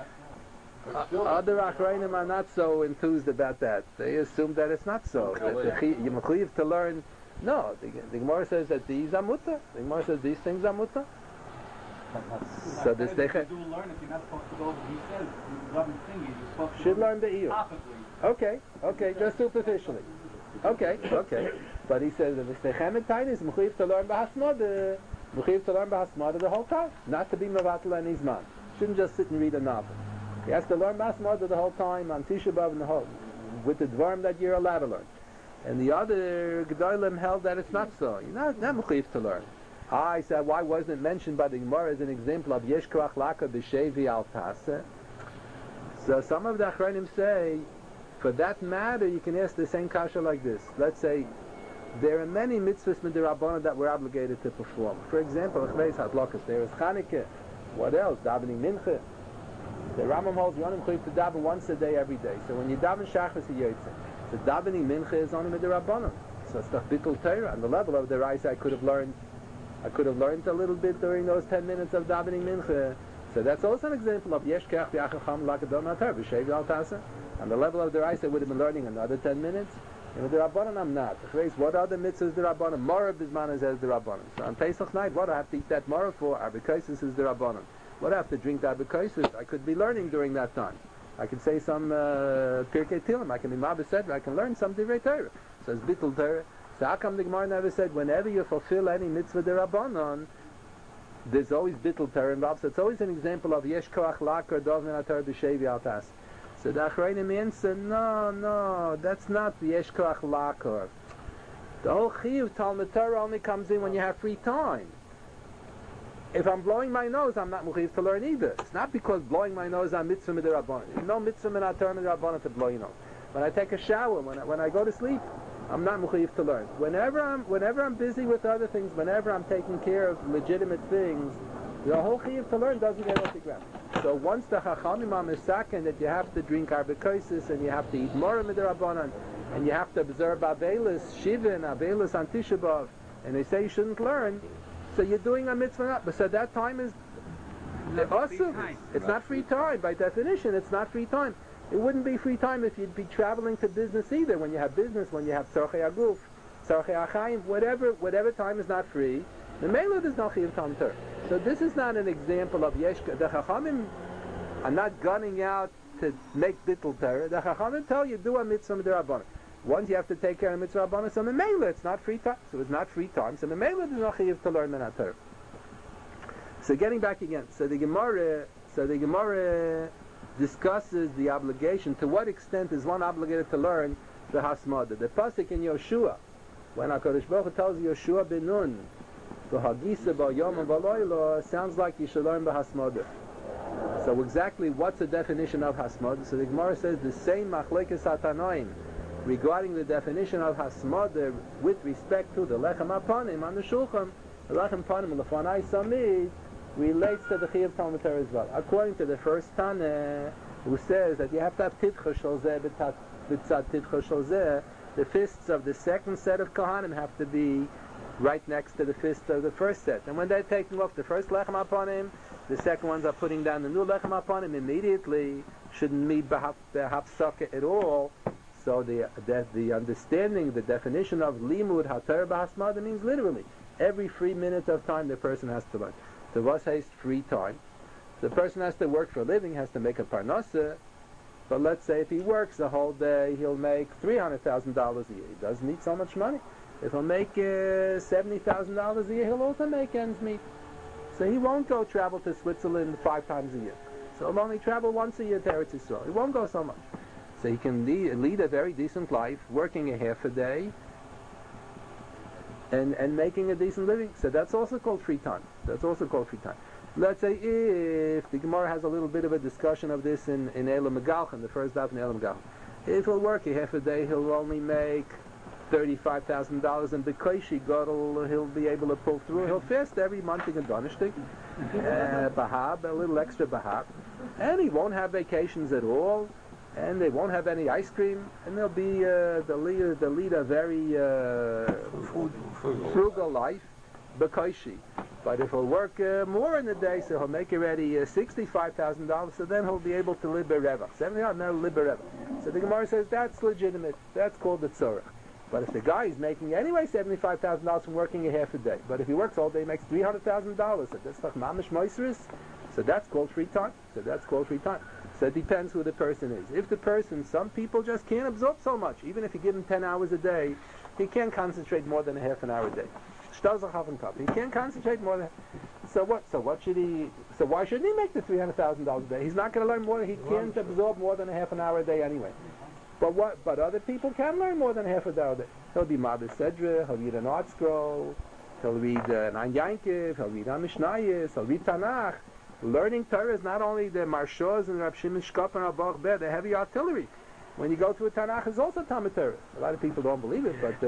Other Achronim are not so enthused about that. They assume that it's not so. That you mechuyev to learn. No, the Gemara says that these are mutter. The Gemara says these things are mutter. So this they do learn if you're not supposed to go. He says the government thing you're supposed to should learn the ear. Topically. Okay, just superficially. Okay. But he says that the Steichemed Tain is mechuyev to learn b'Hasmada. Mechuyev to learn b'Hasmada the whole time, not to be mevatel and izman. Shouldn't just sit and read a novel. He has to learn b'Hasmada the whole time on Tisha B'Av and the whole with the dvarim that you're allowed to learn. And the other Gedolim held that it's not so. You're not mechuyev to learn. I said, why wasn't it mentioned by the Gemara as an example of Yesh Koach Lakor B'Shevi Al Tasa? So some of the Achronim say, for that matter, you can ask the same kasha like this. Let's say, there are many mitzvahs midirabbanan that we're obligated to perform. For example, there is Chanukah. What else? Davening Mincha. The Rambam holds you only mechuyev to daven once a day every day. So when you daven Shachris, you yotzei. The davening mincha is only midirabbanan. So it's not bittul Torah. On the level of the Raisa, I could have learned a little bit during those 10 minutes of davening mincha. So that's also an example of yesh keach v'achacham lakadon atar b'shevi al tasa. On the level of the Raisa, I would have been learning another 10 minutes. And with the Rabbanan, I'm not. What other mitzvahs the Rabbanan? Marav bisman is as the Rabbanan. So on Pesach night, what do I have to eat that marav for? Arbekaisis is the Rabbanan. What do I have to drink the arbekaisis? I could be learning during that time. I can say some Pirkei Tilim. I can be Mabed I can learn some Divrei Torah. So it's Bittul Torah. So how come the Gemara never said whenever you fulfill any mitzvah derabanan, there's always Bittul Torah involved? So it's always an example of Yesh Koach Lakor Dov Menat Torah B'Shevi Al Tas. So the Achronim answer, no, that's not the Yesh Koach Lakor. The whole Chiyuv Talmud Torah only comes in when you have free time. If I'm blowing my nose, I'm not mechuyev to learn either. It's not because blowing my nose I'm mitzvah midirabbanan. There's no mitzvah minator midirabbanan to blow your nose. When I take a shower, when I go to sleep, I'm not mechuyev to learn. Whenever I'm busy with other things, whenever I'm taking care of legitimate things, the whole chiyuv to learn doesn't get off the ground. So once the chachamim are misaken that you have to drink arbekaisis and you have to eat mora midirabbanan and you have to observe avelis shiva and avelis on Tisha B'Av, and they say you shouldn't learn. So you're doing a mitzvah, but so that time is awesome. It's not free time. By definition, it's not free time. It wouldn't be free time if you'd be traveling to business either. When you have business, when you have tzorchei aguf, tzorchei achayim, whatever time is not free, The Mela there's no Chiyuv Talmud Torah. So this is not an example of Yeshka. The Chachamim are not gunning out to make bittul Torah. The Chachamim tell you, do a mitzvah d'Rabbanan. Once you have to take care of mitzvah d'Rabbanan, so Mela it's not free time. So it's not free time. So Mela there's no Chiyuv to learn Minat Torah. So getting back again, so the Gemara discusses the obligation. To what extent is one obligated to learn the Hasmada? The pasuk in Yoshua, when HaKadosh Baruch Hu tells Yoshua ben Nun, "V'hagisa b'yom v'loylo," sounds like you should learn the Hasmada. So exactly what's the definition of Hasmada? So the Gemara says the same machlekes hatanoim regarding the definition of Hasmada with respect to the lechem apanim on the shulchan. The lechem apanim lefanai samid relates to the Chiyuv Talmud Torah as well. According to the first Tana, who says that you have to have Tidcha Shel Zeh b'tzad Tidcha Shel Zeh, the fists of the second set of Kohanim have to be right next to the fists of the first set. And when they're taking off the first Lechem Apanim, the second ones are putting down the new Lechem Apanim immediately, shouldn't be Behapsaka at all. So the understanding, the definition of Limud HaTorah B'Hasmada means literally every 3 minutes of time the person has to learn. The was has free time. The person has to work for a living, has to make a parnasa. But let's say if he works the whole day, he'll make $300,000 a year. He doesn't need so much money. If he'll make $70,000 a year, he'll also make ends meet. So he won't go travel to Switzerland 5 times a year. So he'll only travel once a year to Eretz Yisrael. He won't go so much. So he can lead a very decent life, working a half a day, and making a decent living. So that's also called free time. That's also called free time. Let's say if the Gemara has a little bit of a discussion of this in Elam Megalchan, the first daf in Elam Megalchan. If he'll work a half a day, he'll only make $35,000, and Bekoishi Godel he'll be able to pull through. He'll fast every month in Donishtik, Bahab, a little extra Bahab, and he won't have vacations at all, and they won't have any ice cream, and they'll be they'll lead a very frugal life, Bekoishi. But if he'll work more in the day, so he'll make already $65,000, so then he'll be able to live berevach. $70,000, now live berevach. So the Gemara says that's legitimate. That's called the tzorach. But if the guy is making anyway $75,000 from working a half a day, but if he works all day, he makes $300,000. So that's like mamish moisris. So that's called free time. So it depends who the person is. If the person, some people just can't absorb so much. Even if you give him 10 hours a day, he can't concentrate more than a half an hour a day. He can't concentrate more than. So what? So why shouldn't he make the $300,000 a day? He's not going to learn more. He can't absorb more than a half an hour a day anyway. But other people can learn more than half an hour a day. He'll be Mabes Sedra. He'll read an art scroll. He'll read Ein Yankiv. He'll read Mishnayos. He'll read Tanakh. Learning Torah is not only the Marshos and Rab Shimon Shkop and Rabbi Ber, the heavy artillery. When you go to a Tanakh, it's also Talmud Torah. A lot of people don't believe it, but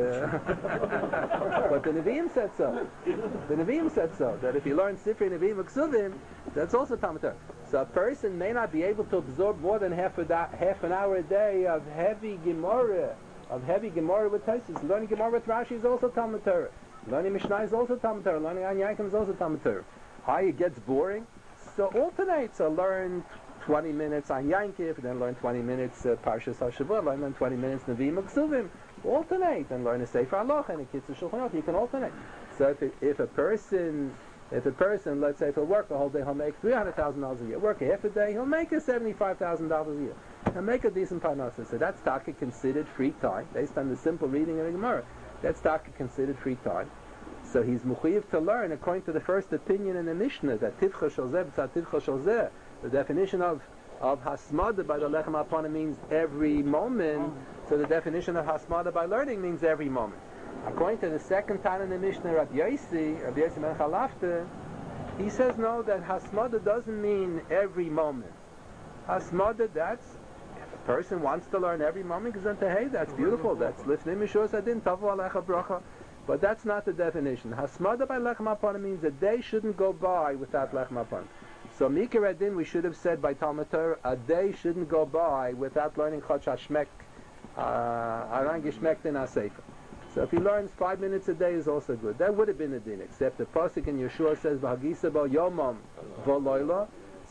but the Nevi'im said so. The Nevi'im said so, that if you learn Sifrei Nevi'im Uksuvim, that's also Talmud Torah. So a person may not be able to absorb more than half an hour a day of heavy Gemara with Tosfos. Learning Gemara with Rashi is also Talmud Torah. Learning Mishnah is also Talmud Torah. Learning Ein Yankim is also Talmud Torah. It gets boring, so alternate. So learn 20 minutes on Yankiv, then learn 20 minutes Parshas HaShavua, learn 20 minutes Nevi'im Uksuvim. Alternate, and learn a Sefer Halacha and a Kitzur Shulchan Aruch. You can alternate. So if a person, let's say, if he'll work the whole day, he'll make $300,000 a year. Work a half a day, he'll make $75,000 a year. He'll make a decent parnasa. So that's taka considered free time, based on the simple reading of the Gemara. That's taka considered free time. So he's mechuyev to learn according to the first opinion in the Mishnah that Tivcha Shel Zeh b'tzad Tivcha Shel Zeh. The definition of Hasmada by the Lechem Apana means every moment. So the definition of Hasmada by learning means every moment. According to the second time in the Mishnah, Rabbi Yossi ben Chalafta, he says no, that Hasmada doesn't mean every moment. Hasmada, that's if a person wants to learn every moment, hey, that's beautiful. That's Lifnei Mishur Sadin Tavu Alecha Bracha. But that's not the definition. Hasmada by Lechem Apana means a day shouldn't go by without Lechem Apana. So Mikra Adin, we should have said by Talmud Torah, a day shouldn't go by without learning Chach HaShmek, Arang Gishmek Din HaSefer. So if he learns 5 minutes a day is also good. That would have been a din, except the pasuk in Yeshua says, V'hagisa bo yomam v'loyla.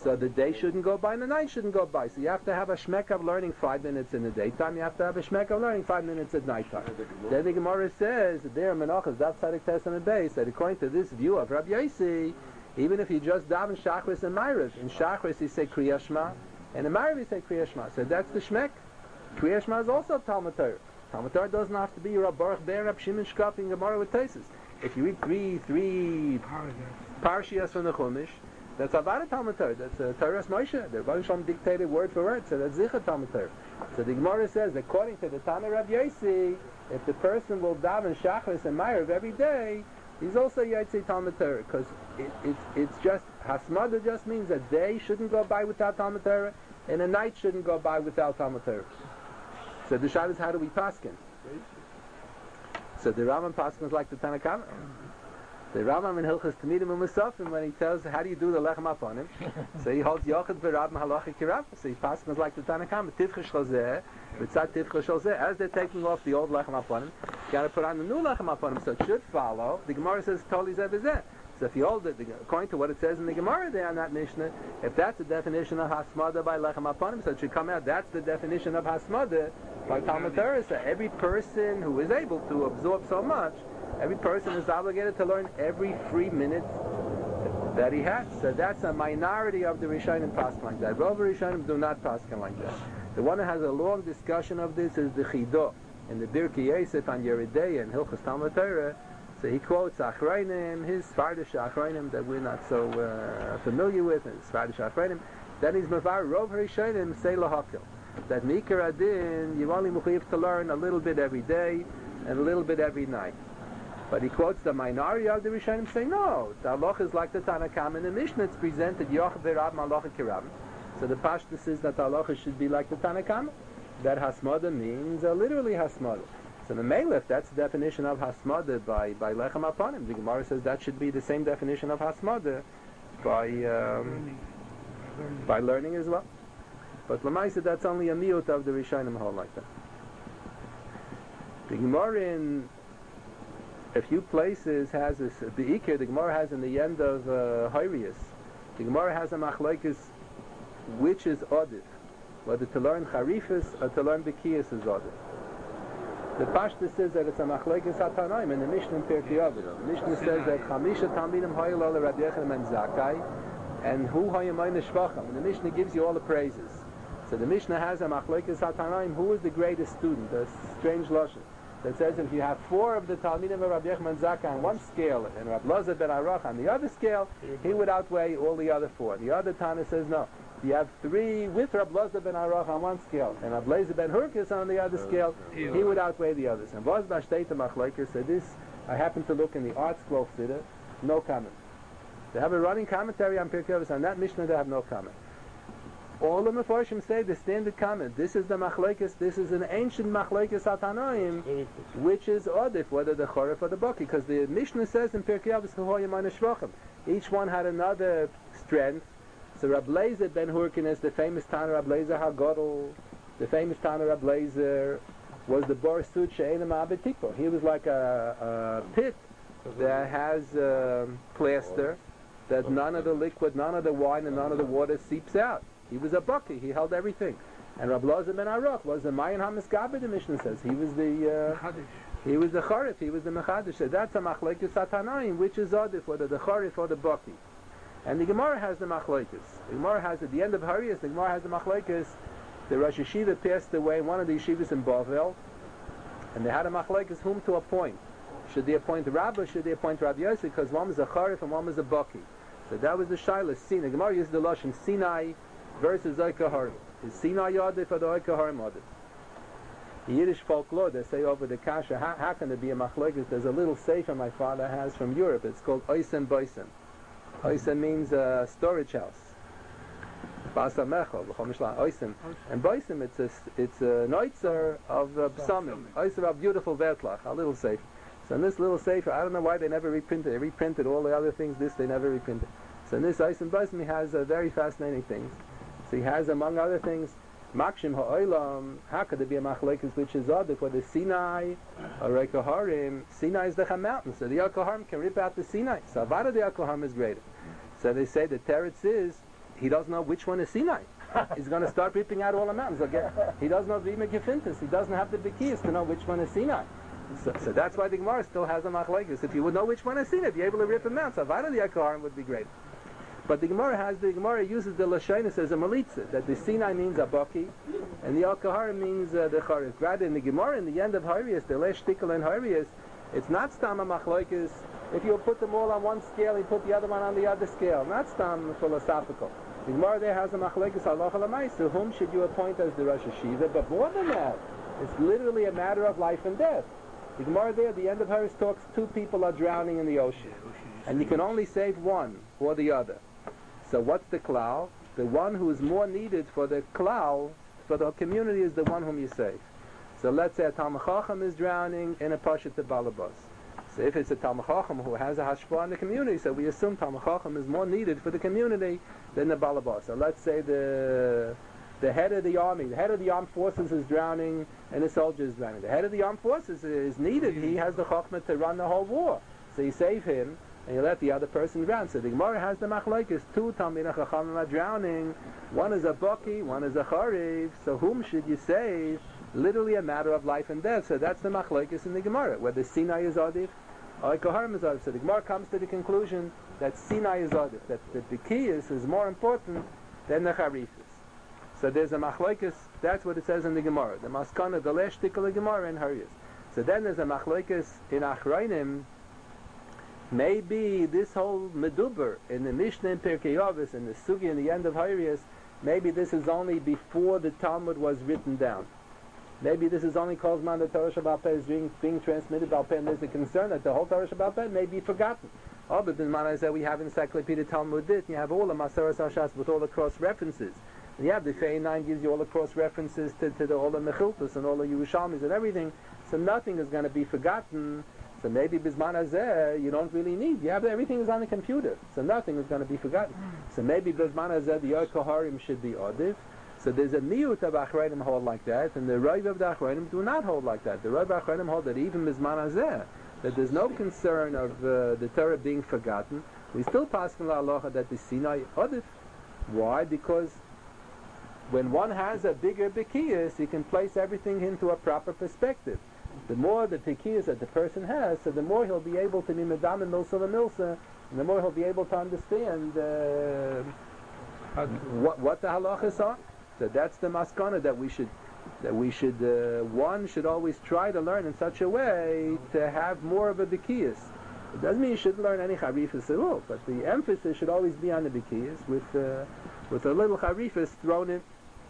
So the day shouldn't go by and the night shouldn't go by. So you have to have a shmek of learning 5 minutes in the daytime. You have to have a shmek of learning 5 minutes at nighttime. Then the Gemara says that there Menachos Daf Tzadik Testament base that according to this view of Rabbi Yossi, even if you just daven Shachris and Ma'ariv, in Shachris you say Kriya Shema, and in Ma'ariv you say Kriya Shema. So that's the shmek. Kriya Shema is also Talmud Torah. Talmud Torah doesn't have to be Rab Baruch Ber, Rab Shimon Shkaf in Gemara with Tesis. If you read three Parshias from the Chumash, that's Avada Talmud Torah. That's Torah's Moshe. The Rebbe Shalom dictated word for word, so that's Zichar Talmud Torah. So the Gemara says, according to the Tana Rav Yossi, if the person will daven Shachris and Ma'ariv every day, he's also Yaitzi Talmud Torah, because it's just, Hasmada just means a day shouldn't go by without Talmud Torah, and a night shouldn't go by without Talmud Torah. So the shad is, how do we paskin? So the Rambam paskins like the Tanakama. The Rambam in Hilchas Tamidim U'Musafim, when he tells how do you do the lechem upon him, so he holds Yochid v'Rab Mahalachi Kirab. So he paskins like the Tanakama, Tivcha Shalzeh, V'tzat Tivcha Shalzeh. As they're taking off the old lechem upon him, you got to put on the new lechem upon him. So it should follow. The Gemara says Toli Zeh V'Zeh. So if you hold it, according to what it says in the Gemara there on that Mishnah, if that's the definition of Hasmada by lechem upon him, so it should come out that's the definition of Hasmada by Talmud Torah. So every person who is able to absorb so much, every person is obligated to learn every free minute that he has. So that's a minority of the Rishonim paskin like that. Rov Rishonim do not paskin like that. The one that has a long discussion of this is the Chido in the Birkei Yosef on Yeridei and Hilchas Talmud Torah. So he quotes Achrayim, his Sfardish Achrayim that we're not so familiar with, and Sfardish Achrayim. Then he's Mavar Rov Rishonim say lahakil, that Mikar Adin you only mechuyev to learn a little bit every day and a little bit every night. But he quotes the minority of the Rishonim saying, no, the halacha is like the Tanakam in the Mishnah. It's presented Yochid v'Rab Malacha Kirab. So the Pashtus is that the halacha should be like the Tanakam. That Hasmada means literally Hasmada. So the Melech, that's the definition of Hasmada by Lechem upon him. The Gemara says that should be the same definition of Hasmada by learning as well. But Lamaisa, that's only a miut of the Rishonim hold like that. The Gemara in a few places has this, the Ikir, the Gemara has in the end of Hyriyus, the Gemara has a machlokes which is Odif, whether to learn Charifis or to learn Bekiyas is Odif. The Pashta says that it's a machlokes Hatanaim in the Mishnah in Pirkei Avos. The Mishnah says that Chamisha Talmidim Hayil Ola Rabbi Yochanan ben Zakkai and Hu Hayamayna Shvacham. And the Mishnah gives you all the praises. So the Mishnah has a machlokes Hatanaim, who is the greatest student, a strange lashon. That says if you have 4 of the Talmidim of Rabbi Yochanan Zakkai on one scale and Rabbi Loza ben Arach on the other scale, he would outweigh all the other 4. The other Tana says no. You have 3 with Rabbi Loza ben Arach on one scale and Rabbi Lezer ben Hurkis on the other scale, he would outweigh the others. And Vos Bashtei Machlokes, so this, I happen to look in the Art Scroll Siddur, no comment. They have a running commentary on Pirkei Avos, on that Mishnah they have no comment. All the Mefarshim say the standard comment. This is the machlokes. This is an ancient machlokes Hatanaim, which is Odif, whether the Chorif or the Baki, because the Mishnah says in Pirkei Avos Hoyamayna Shvachim. Each one had another strength. So Rab Lezer ben Hurkines, the famous Tana Rab Lezer HaGodol, the famous Tana Rab Lezer was the Bar Sud She'enim Abetipo. He was like a pit that has plaster, that none of the liquid, none of the wine, and none of the water seeps out. He was a Baki, he held everything. And Rab Loza ben Arach was the Mayan HaMiskaber, the Mishnah says. He was the Charif, he was the Mechadish. So that's a machlokes Hatanaim, which is Odif, whether the Charif or the Baki. And the Gemara has the machlokes. The Gemara has, at the end of Harius, the Gemara has the machlokes. The Rosh Yeshiva passed away in one of the yeshivas in Bavel, and they had a machlokes whom to appoint. Should they appoint the Rabbah, should they appoint Rabbi Yosef, because one was a Charif and one was a Baki. So that was the Shilas. The Gemara used the Lashon Sinai versus Oika Harim. Is Sinai Yadif or the Oika Harim Yadif? The Yiddish folklore, they say over the Kasha, how can there be a machlokes? There's a little sefer my father has from Europe. It's called Oisem Boisem. Oisem means storage house. Basa Mechel, Oisem. And Boisem, it's a noitzer of Psamim. Oisem, a beautiful Vertlach, a little sefer. So in this little sefer, I don't know why they never reprinted. They reprinted all the other things. This they never reprinted. So in this Oisem Boisem, he has very fascinating things. So he has, among other things, Makshim Ha'olam. How could there be a machlokes which is odd for the Sinai or Reika Harim? Sinai is the mountain, so the Reika Harim can rip out the Sinai. So Avada the Reika Harim is greater. So they say the teretz is he doesn't know which one is Sinai. He's going to start ripping out all the mountains again. He doesn't know Vima Gefintis. He doesn't have the Bekiyas to know which one is Sinai. So that's why the Gemara still has a machlekes. If you would know which one is Sinai, if you're able to rip them out, so Avada the Akarim would be great. But the Gemara uses the Lashonis as a Malitza, that the Sinai means a Baki, and the Al-Kahar means the Charif. Rather, in the Gemara, in the end of Harius, the Lesh Tikkel and Harius, it's not Stam machlekes. If you put them all on one scale, you put the other one on the other scale. Not Stam philosophical. The Gemara there has a machlekes halacha l'maisa. Whom should you appoint as the Rosh Hashiva? But more than that, it's literally a matter of life and death. The Gemara there at the end of Harius talks, two people are drowning in the ocean, and you can only save one or the other. So what's the klal? The one who is more needed for the klal, for the community, is the one whom you save. So let's say a Talmid Chacham is drowning in a Pashat Balabas. So if it's a Talmid Chacham who has a hashpah in the community, so we assume Talmid Chacham is more needed for the community than the Balabas. So let's say the head of the army, the head of the armed forces is drowning and the soldier is drowning. The head of the armed forces is needed. He has the Chachmah to run the whole war. So you save him and you let the other person drown. So the Gemara has the machlokes. Two Talmid Chachamim are drowning. One is a Baki, one is a Chariv. So whom should you save? Literally a matter of life and death. So that's the machlokes in the Gemara. Whether Sinai is Adif or Koharim is Adif. So the Gemara comes to the conclusion that Sinai is Adif, that the Bekiyas is more important than the Charifis. So there's a machlokes. That's what it says in the Gemara. The Maskana, the Lesh Tikkel Gemara in Harius. So then there's a machlokes in Achrayim. Maybe this whole meduber in the Mishnah in Pirkei Avos and the Sugi in the end of Harius, maybe this is only before the Talmud was written down. Maybe this is only called man the Torah Shabbat Peh is being transmitted by Peh, and there's a concern that the whole Torah Shabbat Peh may be forgotten. Oh, but the man that we have Encyclopedia Talmudit, and you have all the Maseres Hashas with all the cross references. And you have the Fei 9 gives you all the cross references to all the Mechiltus and all the Yerushalmis and everything. So nothing is going to be forgotten. So maybe Bizman Hazeh you don't really need. You have everything is on the computer. So nothing is going to be forgotten. So maybe Bizman Hazeh the Yor Koharim should be Odif. So there's a miyut of Achrayim hold like that, and the Rav of the Achrayim do not hold like that. The Rav of Achrayim hold that even Bizman Hazeh, that there's no concern of the Torah being forgotten. We still pass in La Halacha that the Sinai Odif. Why? Because when one has a bigger Bekiyas, he can place everything into a proper perspective. The more the Bekiyas that the person has, so the more he'll be able to be Medam and Milsa, and the more he'll be able to understand what the halachas are. So that's the maskana that we should one should always try to learn in such a way to have more of a Bekiyas. It doesn't mean you shouldn't learn any Charifas at all, but the emphasis should always be on the Bekiyas with a little Charifas thrown in.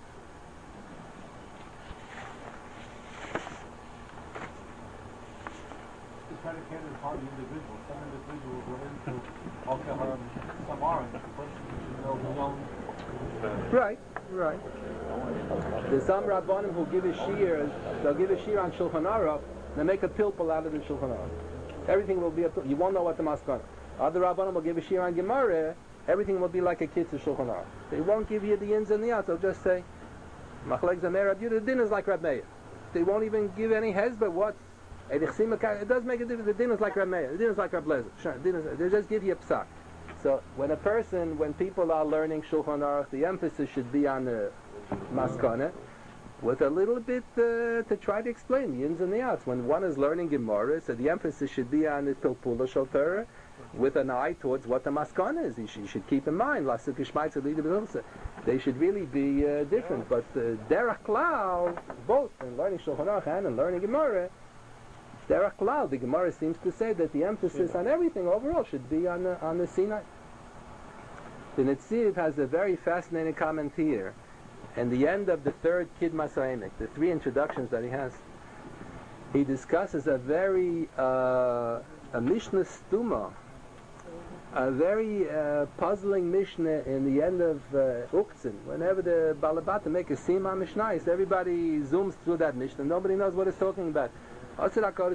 Predicated upon the individual. Some individuals are into Al-Kahar, some aren't. The person should know his own. Right. There's some Rabbanim who give a shear, they'll give a shear on Shulchan Aruch, they'll make a pilpul out of the Shulchan Aruch. Everything will be a pilpul. You won't know what the maskana. Other Rabbanim will give a shear on Gemara, everything will be like a kitzur Shulchan Aruch. They won't give you the ins and the outs, they'll just say, Machlek Zamer Rab Yehuda, the din is like Rab Meir. They won't even give any hes, but what? It does make a difference. The din is like Rab Meir. The din is like Rab Lezer. Sure, they just give you a psak. So when people are learning Shulchan Aruch, the emphasis should be on the maskana, with a little bit to try to explain the ins and the outs. When one is learning Gemara, so the emphasis should be on the Pilpula Shel Torah, with an eye towards what the maskana is. You should keep in mind, they should really be different. But Derech Klal, both in learning Shulchan Aruch and in learning Gemara, Derech Klal, the Gemara seems to say that the emphasis on everything overall should be on the Sinai. The Netziv has a very fascinating comment here. And the end of the third Kidmas Ha'emek, the three introductions that he has, he discusses a very a Mishnah Stuma, a very puzzling Mishnah in the end of Uktzin. Whenever the Balabata make a Sima Mishnais, everybody zooms through that Mishnah. Nobody knows what it's talking about. The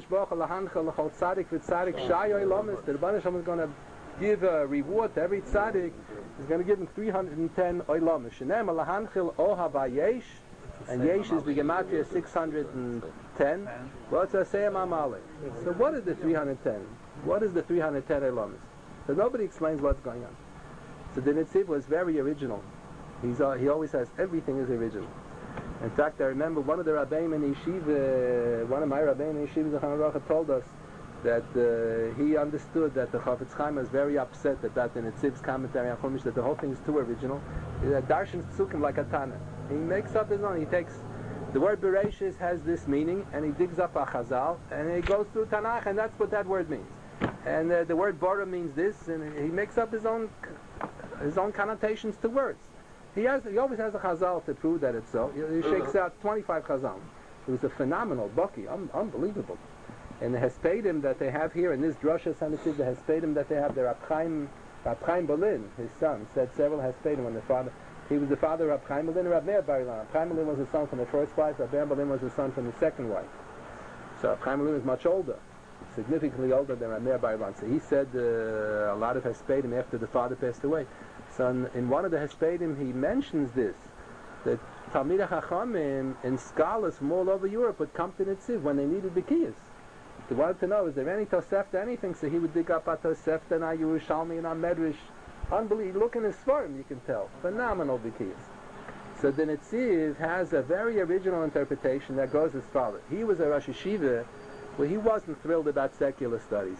Rebbeinu Shalom is going to give a reward to every tzaddik. He's going to give him 310 oilam. Shenem alahanchil oha vayesh, and yesh is the gematria 610. What's a seyam amale? So what is the 310? What is the 310 oilam? So nobody explains what's going on. So the Netziv was very original. He always says everything is original. In fact, I remember one of the Rabbeim in Yeshiva, one of my Rabbeim in Yeshiva, Zechron Levracha, told us that he understood that the Chafetz Chaim was very upset about the Netziv's commentary on Chumash, that the whole thing is too original. Darshan Tzukim like a Tana. He makes up his own. He takes the word Bereshis has this meaning, and he digs up a Chazal, and he goes through Tanakh, and that's what that word means. And the word Bora means this, and he makes up his own connotations to words. He always has a Chazal to prove that it's so. He shakes out 25 Chazal. It was a phenomenal Baki, unbelievable. And the Hespedim that they have here in this Drosha Sanitiv, the Hespedim that they have, the Rab Chaim Berlin, his son, said several Hespedim when the father. He was the father of Rab Chaim Berlin and Rab Meir Bar Ilan. Rab Chaim Berlin was the son from the first wife. Rab Meir Berlin was the son from the second wife. So Rab Chaim Berlin is much older, significantly older than Rab Meir Bar Ilan. So he said a lot of Hespedim after the father passed away. So in one of the Hespedim he mentions this, that Talmidei Chachamim and scholars from all over Europe would come to Netziv when they needed Bikiyas. They wanted to know, is there any Tosefta, anything? So he would dig up a Tosefta and a Yerushalmi and a Medrash. Unbelievable. Look in his Sfarim, you can tell. Phenomenal Bikiyas. So the Netziv has a very original interpretation that goes as follows. He was a Rosh Yeshiva where he wasn't thrilled about secular studies.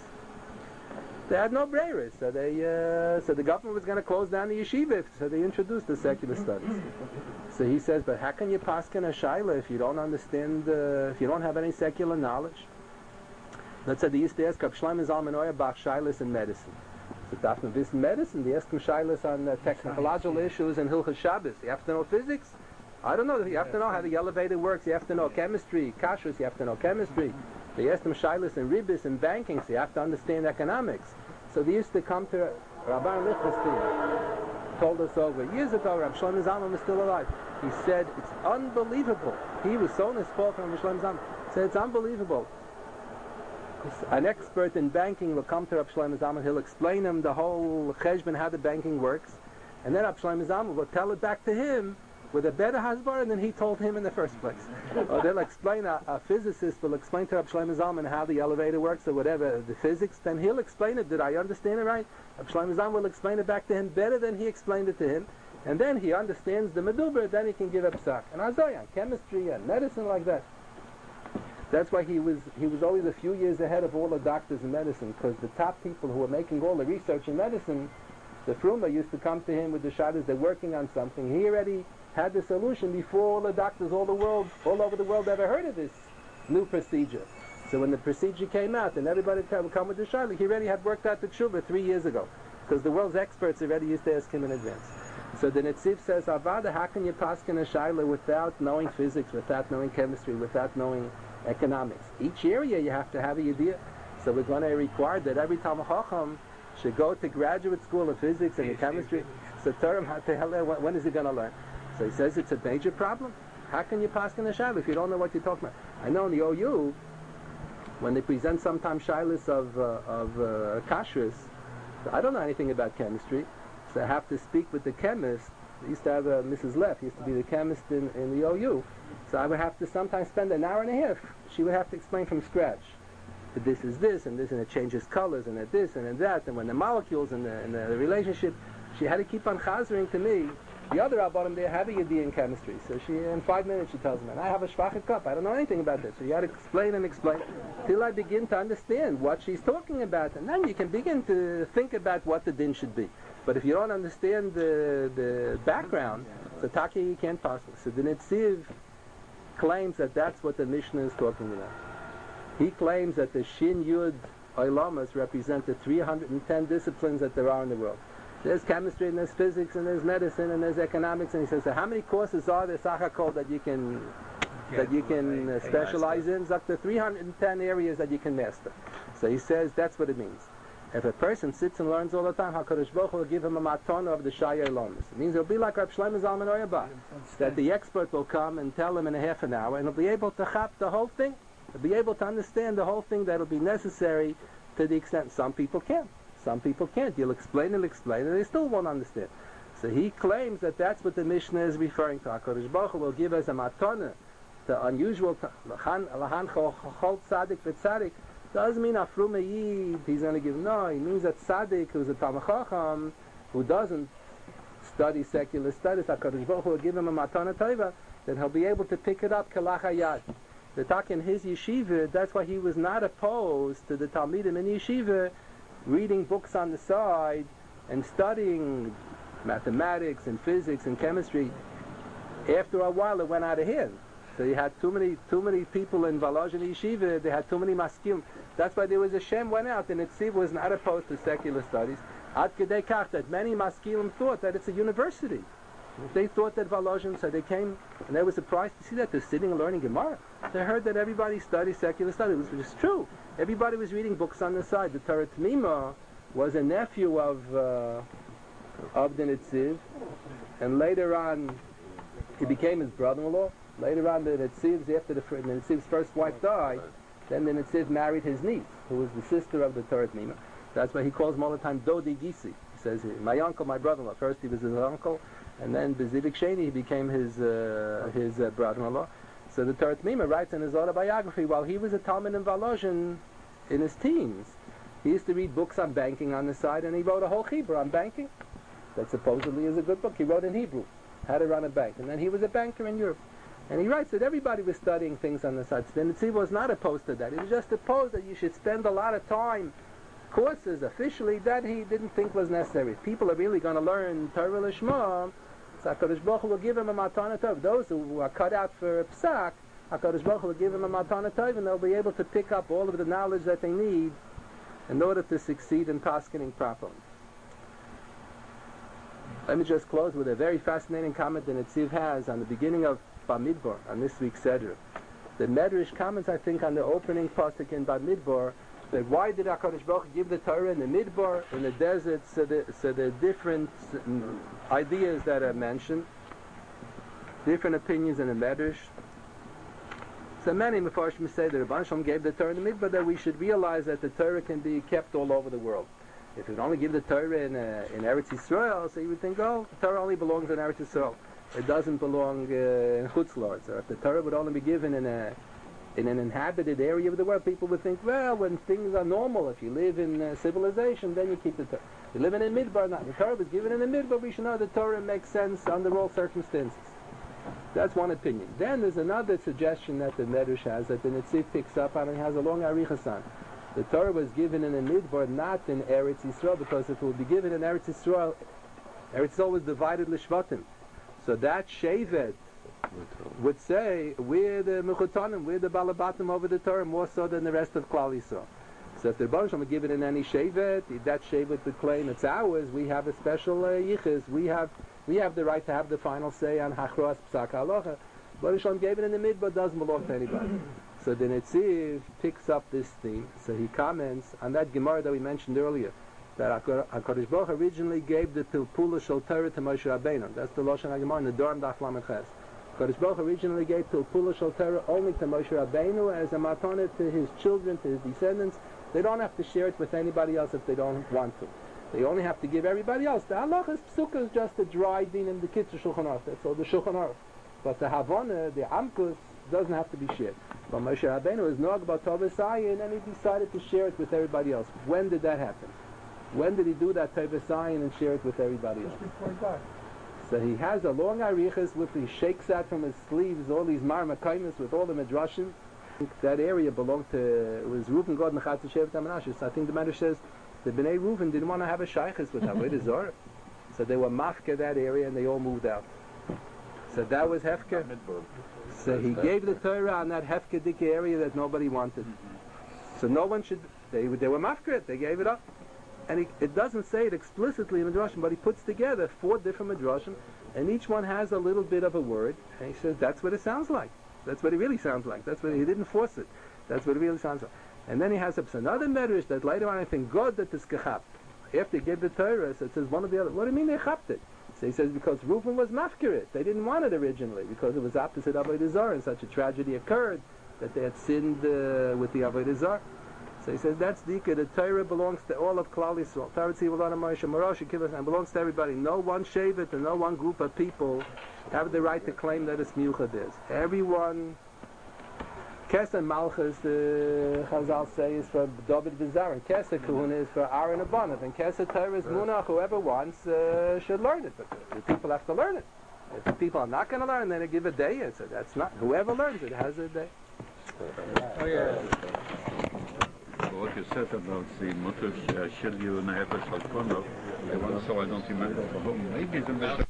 They had no brayers, so the government was going to close down the yeshiva, so they introduced the secular studies. So he says, but how can you paskin a shaila if you don't understand, if you don't have any secular knowledge? Let's say they used to ask Rab Shlomo Zalman Auerbach Bach shailas in medicine. So darf man wissen medicine, they ask him shailas on technological issues and Hilchas Shabbos. You have to know physics? I don't know, you have to know how the elevator works, you have to know chemistry, kashrus, you have to know chemistry. They asked him shailas and ribis and banking, so you have to understand economics. So they used to come to Rabban Lichtenstein, told us over years ago, Rab Shlomo Zalman was still alive. He said, it's unbelievable. He was so nispal from Rab Shlomo Zalman. He said, it's unbelievable. An expert in banking will come to Rab Shlomo Zalman, he'll explain him the whole cheshbon, how the banking works, and then Rab Shlomo Zalman will tell it back to him with a better hasbara than he told him in the first place. Or they'll explain, a physicist will explain to Rab Shlomo Zalman how the elevator works or whatever, the physics, then he'll explain it. Did I understand it right? Rab Shlomo Zalman will explain it back to him better than he explained it to him, and then he understands the meduber, then he can give a psak. And Azoyan, chemistry and medicine like that. That's why he was always a few years ahead of all the doctors in medicine, because the top people who were making all the research in medicine, the Fruma used to come to him with the shadows, they're working on something. He already had the solution before all the doctors all over the world ever heard of this new procedure. So when the procedure came out and everybody would come with the shadow, he already had worked out the tshuva 3 years ago, because the world's experts already used to ask him in advance. So the Netziv says, Avada, how can you paskin a shaila without knowing physics, without knowing chemistry, without knowing economics? Each area you have to have an idea. So we're going to require that every Talmid Chacham should go to graduate school of physics and chemistry. So Turim, when is he going to learn? So he says it's a major problem. How can you paskin a shaila if you don't know what you're talking about? I know in the OU, when they present sometimes shailas of kashrus, I don't know anything about chemistry, so I have to speak with the chemist. I used to have Mrs. Leff, used to be the chemist in the OU. So I would have to sometimes spend an hour and a half. She would have to explain from scratch. That this is this, and it changes colors, and that this, and that, and when the molecules and the relationship, she had to keep on chazering to me. The other Rabbanim, they have a Yiddi in chemistry. So in 5 minutes she tells me, I have a shvachet cup, I don't know anything about this. So you had to explain and explain till I begin to understand what she's talking about. And then you can begin to think about what the din should be. But if you don't understand the background, so Taki you can't pass it. So the Netziv claims that that's what the Mishnah is talking about. He claims that the Shin Yud Oilamas represent the 310 disciplines that there are in the world. There's chemistry, and there's physics, and there's medicine, and there's economics, and he says, so how many courses are there, Sachakol, that you can specialize in? It's up to 310 areas that you can master. So he says that's what it means. If a person sits and learns all the time, HaKadosh Baruch Hu will give him a matana of the Shaya Elamis. It means it'll be like Rab Shlomo Zalman Auerbach, that the expert will come and tell him in a half an hour, and he'll be able to chap the whole thing. He'll be able to understand the whole thing that'll be necessary to the extent some people can't. Some people can't. You'll explain, and they still won't understand. So he claims that that's what the Mishnah is referring to. HaKadosh Baruch Hu will give us a matana, the unusual lahan chol tzaddik v'tzaddik. Doesn't mean afru me'yid, he's going to give. No, he means that tzaddik, who's a Talmid Chacham, who doesn't study secular studies, HaKadosh Baruch Hu will give him a matana tova, then he'll be able to pick it up kalach hayad. The talk in his yeshiva, that's why he was not opposed to the Talmidim in yeshiva reading books on the side and studying mathematics and physics and chemistry. After a while, it went out of hand. So you had too many people in Volozhin yeshiva. They had too many maskilim. That's why there was a Shem went out, and Netziv was not opposed to secular studies. Ad kedei kach that many maskilim thought that it's a university. They thought that Volozhin, so they came and they were surprised to see that they're sitting and learning Gemara. They heard that everybody studies secular studies, which is true. Everybody was reading books on the side. The Torah Tmima was a nephew of the Netziv, and later on he became his brother-in-law. Later on, the Netziv's, after the Netziv's first wife died, then the Netziv married his niece, who was the sister of the Torah Tmima. That's why he calls him all the time Dodi Gisi. He says, my uncle, my brother-in-law. First he was his uncle, and then Bezivik Sheni, he became his brother-in-law. So the Torah Tmima writes in his autobiography, while he was a Talmud in Volozhin in his teens, he used to read books on banking on the side, and he wrote a whole Hebrew on banking. That supposedly is a good book. He wrote in Hebrew how to run a bank. And then he was a banker in Europe. And he writes that everybody was studying things on the side. So the Netziv was not opposed to that. He was just opposed that you should spend a lot of time, courses officially, that he didn't think was necessary. If people are really going to learn Torah Lishma, so HaKadosh Baruch Hu will give him a matana tov. Those who are cut out for a psak, HaKadosh Baruch Hu will give him a matana tov, and they'll be able to pick up all of the knowledge that they need in order to succeed in paskening properly. Let me just close with a very fascinating comment that Netziv has on the beginning of Bamidbar, on this week's Seder. The Medrash comments, I think, on the opening pasuk in Bamidbar, that why did HaKadosh Baruch Hu give the Torah in the Midbar, in the desert, so the different ideas that are mentioned, different opinions in the Medrash. So many Mefarshim say that Rabban Shalom gave the Torah in the Midbar, that we should realize that the Torah can be kept all over the world. If you would only give the Torah in Eretz Yisrael, so you would think, oh, the Torah only belongs in Eretz Yisrael. It doesn't belong in Chutz La'aretz. Or if the Torah would only be given in an inhabited area of the world, people would think, well, when things are normal, if you live in civilization, then you keep the Torah. If you live in a midbar, not. The Torah was given in a midbar, we should know the Torah makes sense under all circumstances. That's one opinion. Then there's another suggestion that the Medrash has, that the Netziv picks up on, and has a long arichas on. The Torah was given in a midbar, not in Eretz Yisrael, because if it would be given in Eretz Yisrael was divided l'shvatim. So that Shevet would say, we're the Mechutonim, we're the Balabatim over the Torah, more so than the rest of Klal Yisrael. So if the Rebbe Shalom would give it in any Shevet, that Shevet would claim it's ours, we have a special yichus, we have the right to have the final say on Hachros Psak Halacha. Rebbe Shalom gave it in the midbar, doesn't belong to anybody. So the Netziv picks up this theme, so he comments on that Gemara that we mentioned earlier, that HaKadosh Baruch originally gave the Pilpula Shel Torah to Moshe Rabbeinu. That's the Lashon HaGemara in the Dorm Daf Lamed Ches. HaKadosh Baruch originally gave Pilpula Shel Torah only to Moshe Rabbeinu as a matana to his children, to his descendants. They don't have to share it with anybody else if they don't want to. They only have to give everybody else. The halachas psukkah is just a dry din in the Kitzur Shulchan Aruch. That's all the Shulchan Aruch. But the Havana, the Amkus, doesn't have to be shared. But Moshe Rabbeinu was nog about Tovas Ayin, and he decided to share it with everybody else. When did that happen? When did he do that Tovas Ayin and share it with everybody else? Before he died. So he has a long arichas with, he shakes out from his sleeves all these marmakaimis with all the midrashim. That area belonged to, it was Reuven God and Chatz Shevet HaMenashe. So I think the Medrash says the Bnei Reuven didn't want to have a shaykhis with Avodah Zarah. So they were mafka that area and they all moved out. So that was Hefker. So he gave the Torah on that Hefkedik area that nobody wanted. So no one should, they were mafkeret, they gave it up. And it doesn't say it explicitly in Midrashim, but he puts together 4 different Midrashim, and each one has a little bit of a word, and he says that's what it sounds like. That's what it really sounds like. That's what he didn't force it. That's what it really sounds like. And then he has another Medrash that later on I think God that is gechapt. After he gave the Torah, so it says one of the other. What do you mean they chapped it? So he says because Reuven was mafkirit. They didn't want it originally because it was opposite Avodah Zarah, and such a tragedy occurred that they had sinned with the Avodah Zarah. So he says that's dika. The Torah belongs to all of Klal Yisrael. Torah Tzivulana Moshe Marash Kivas, and belongs to everybody. No one shevet and no one group of people have the right to claim that it's miuchad is. Everyone Kesser Malchus, the Chazal say, is for David Vizar, and Kesser Kahuna is for Aaron Abanav, and Kesser Torah is Munach. Whoever wants should learn it, but the people have to learn it. If the people are not going to learn, then they give a day. So that's not. Whoever learns it has a day. Oh yeah. What you said about the motor, should you in the Eppes Alkonov, so I don't remember. Maybe the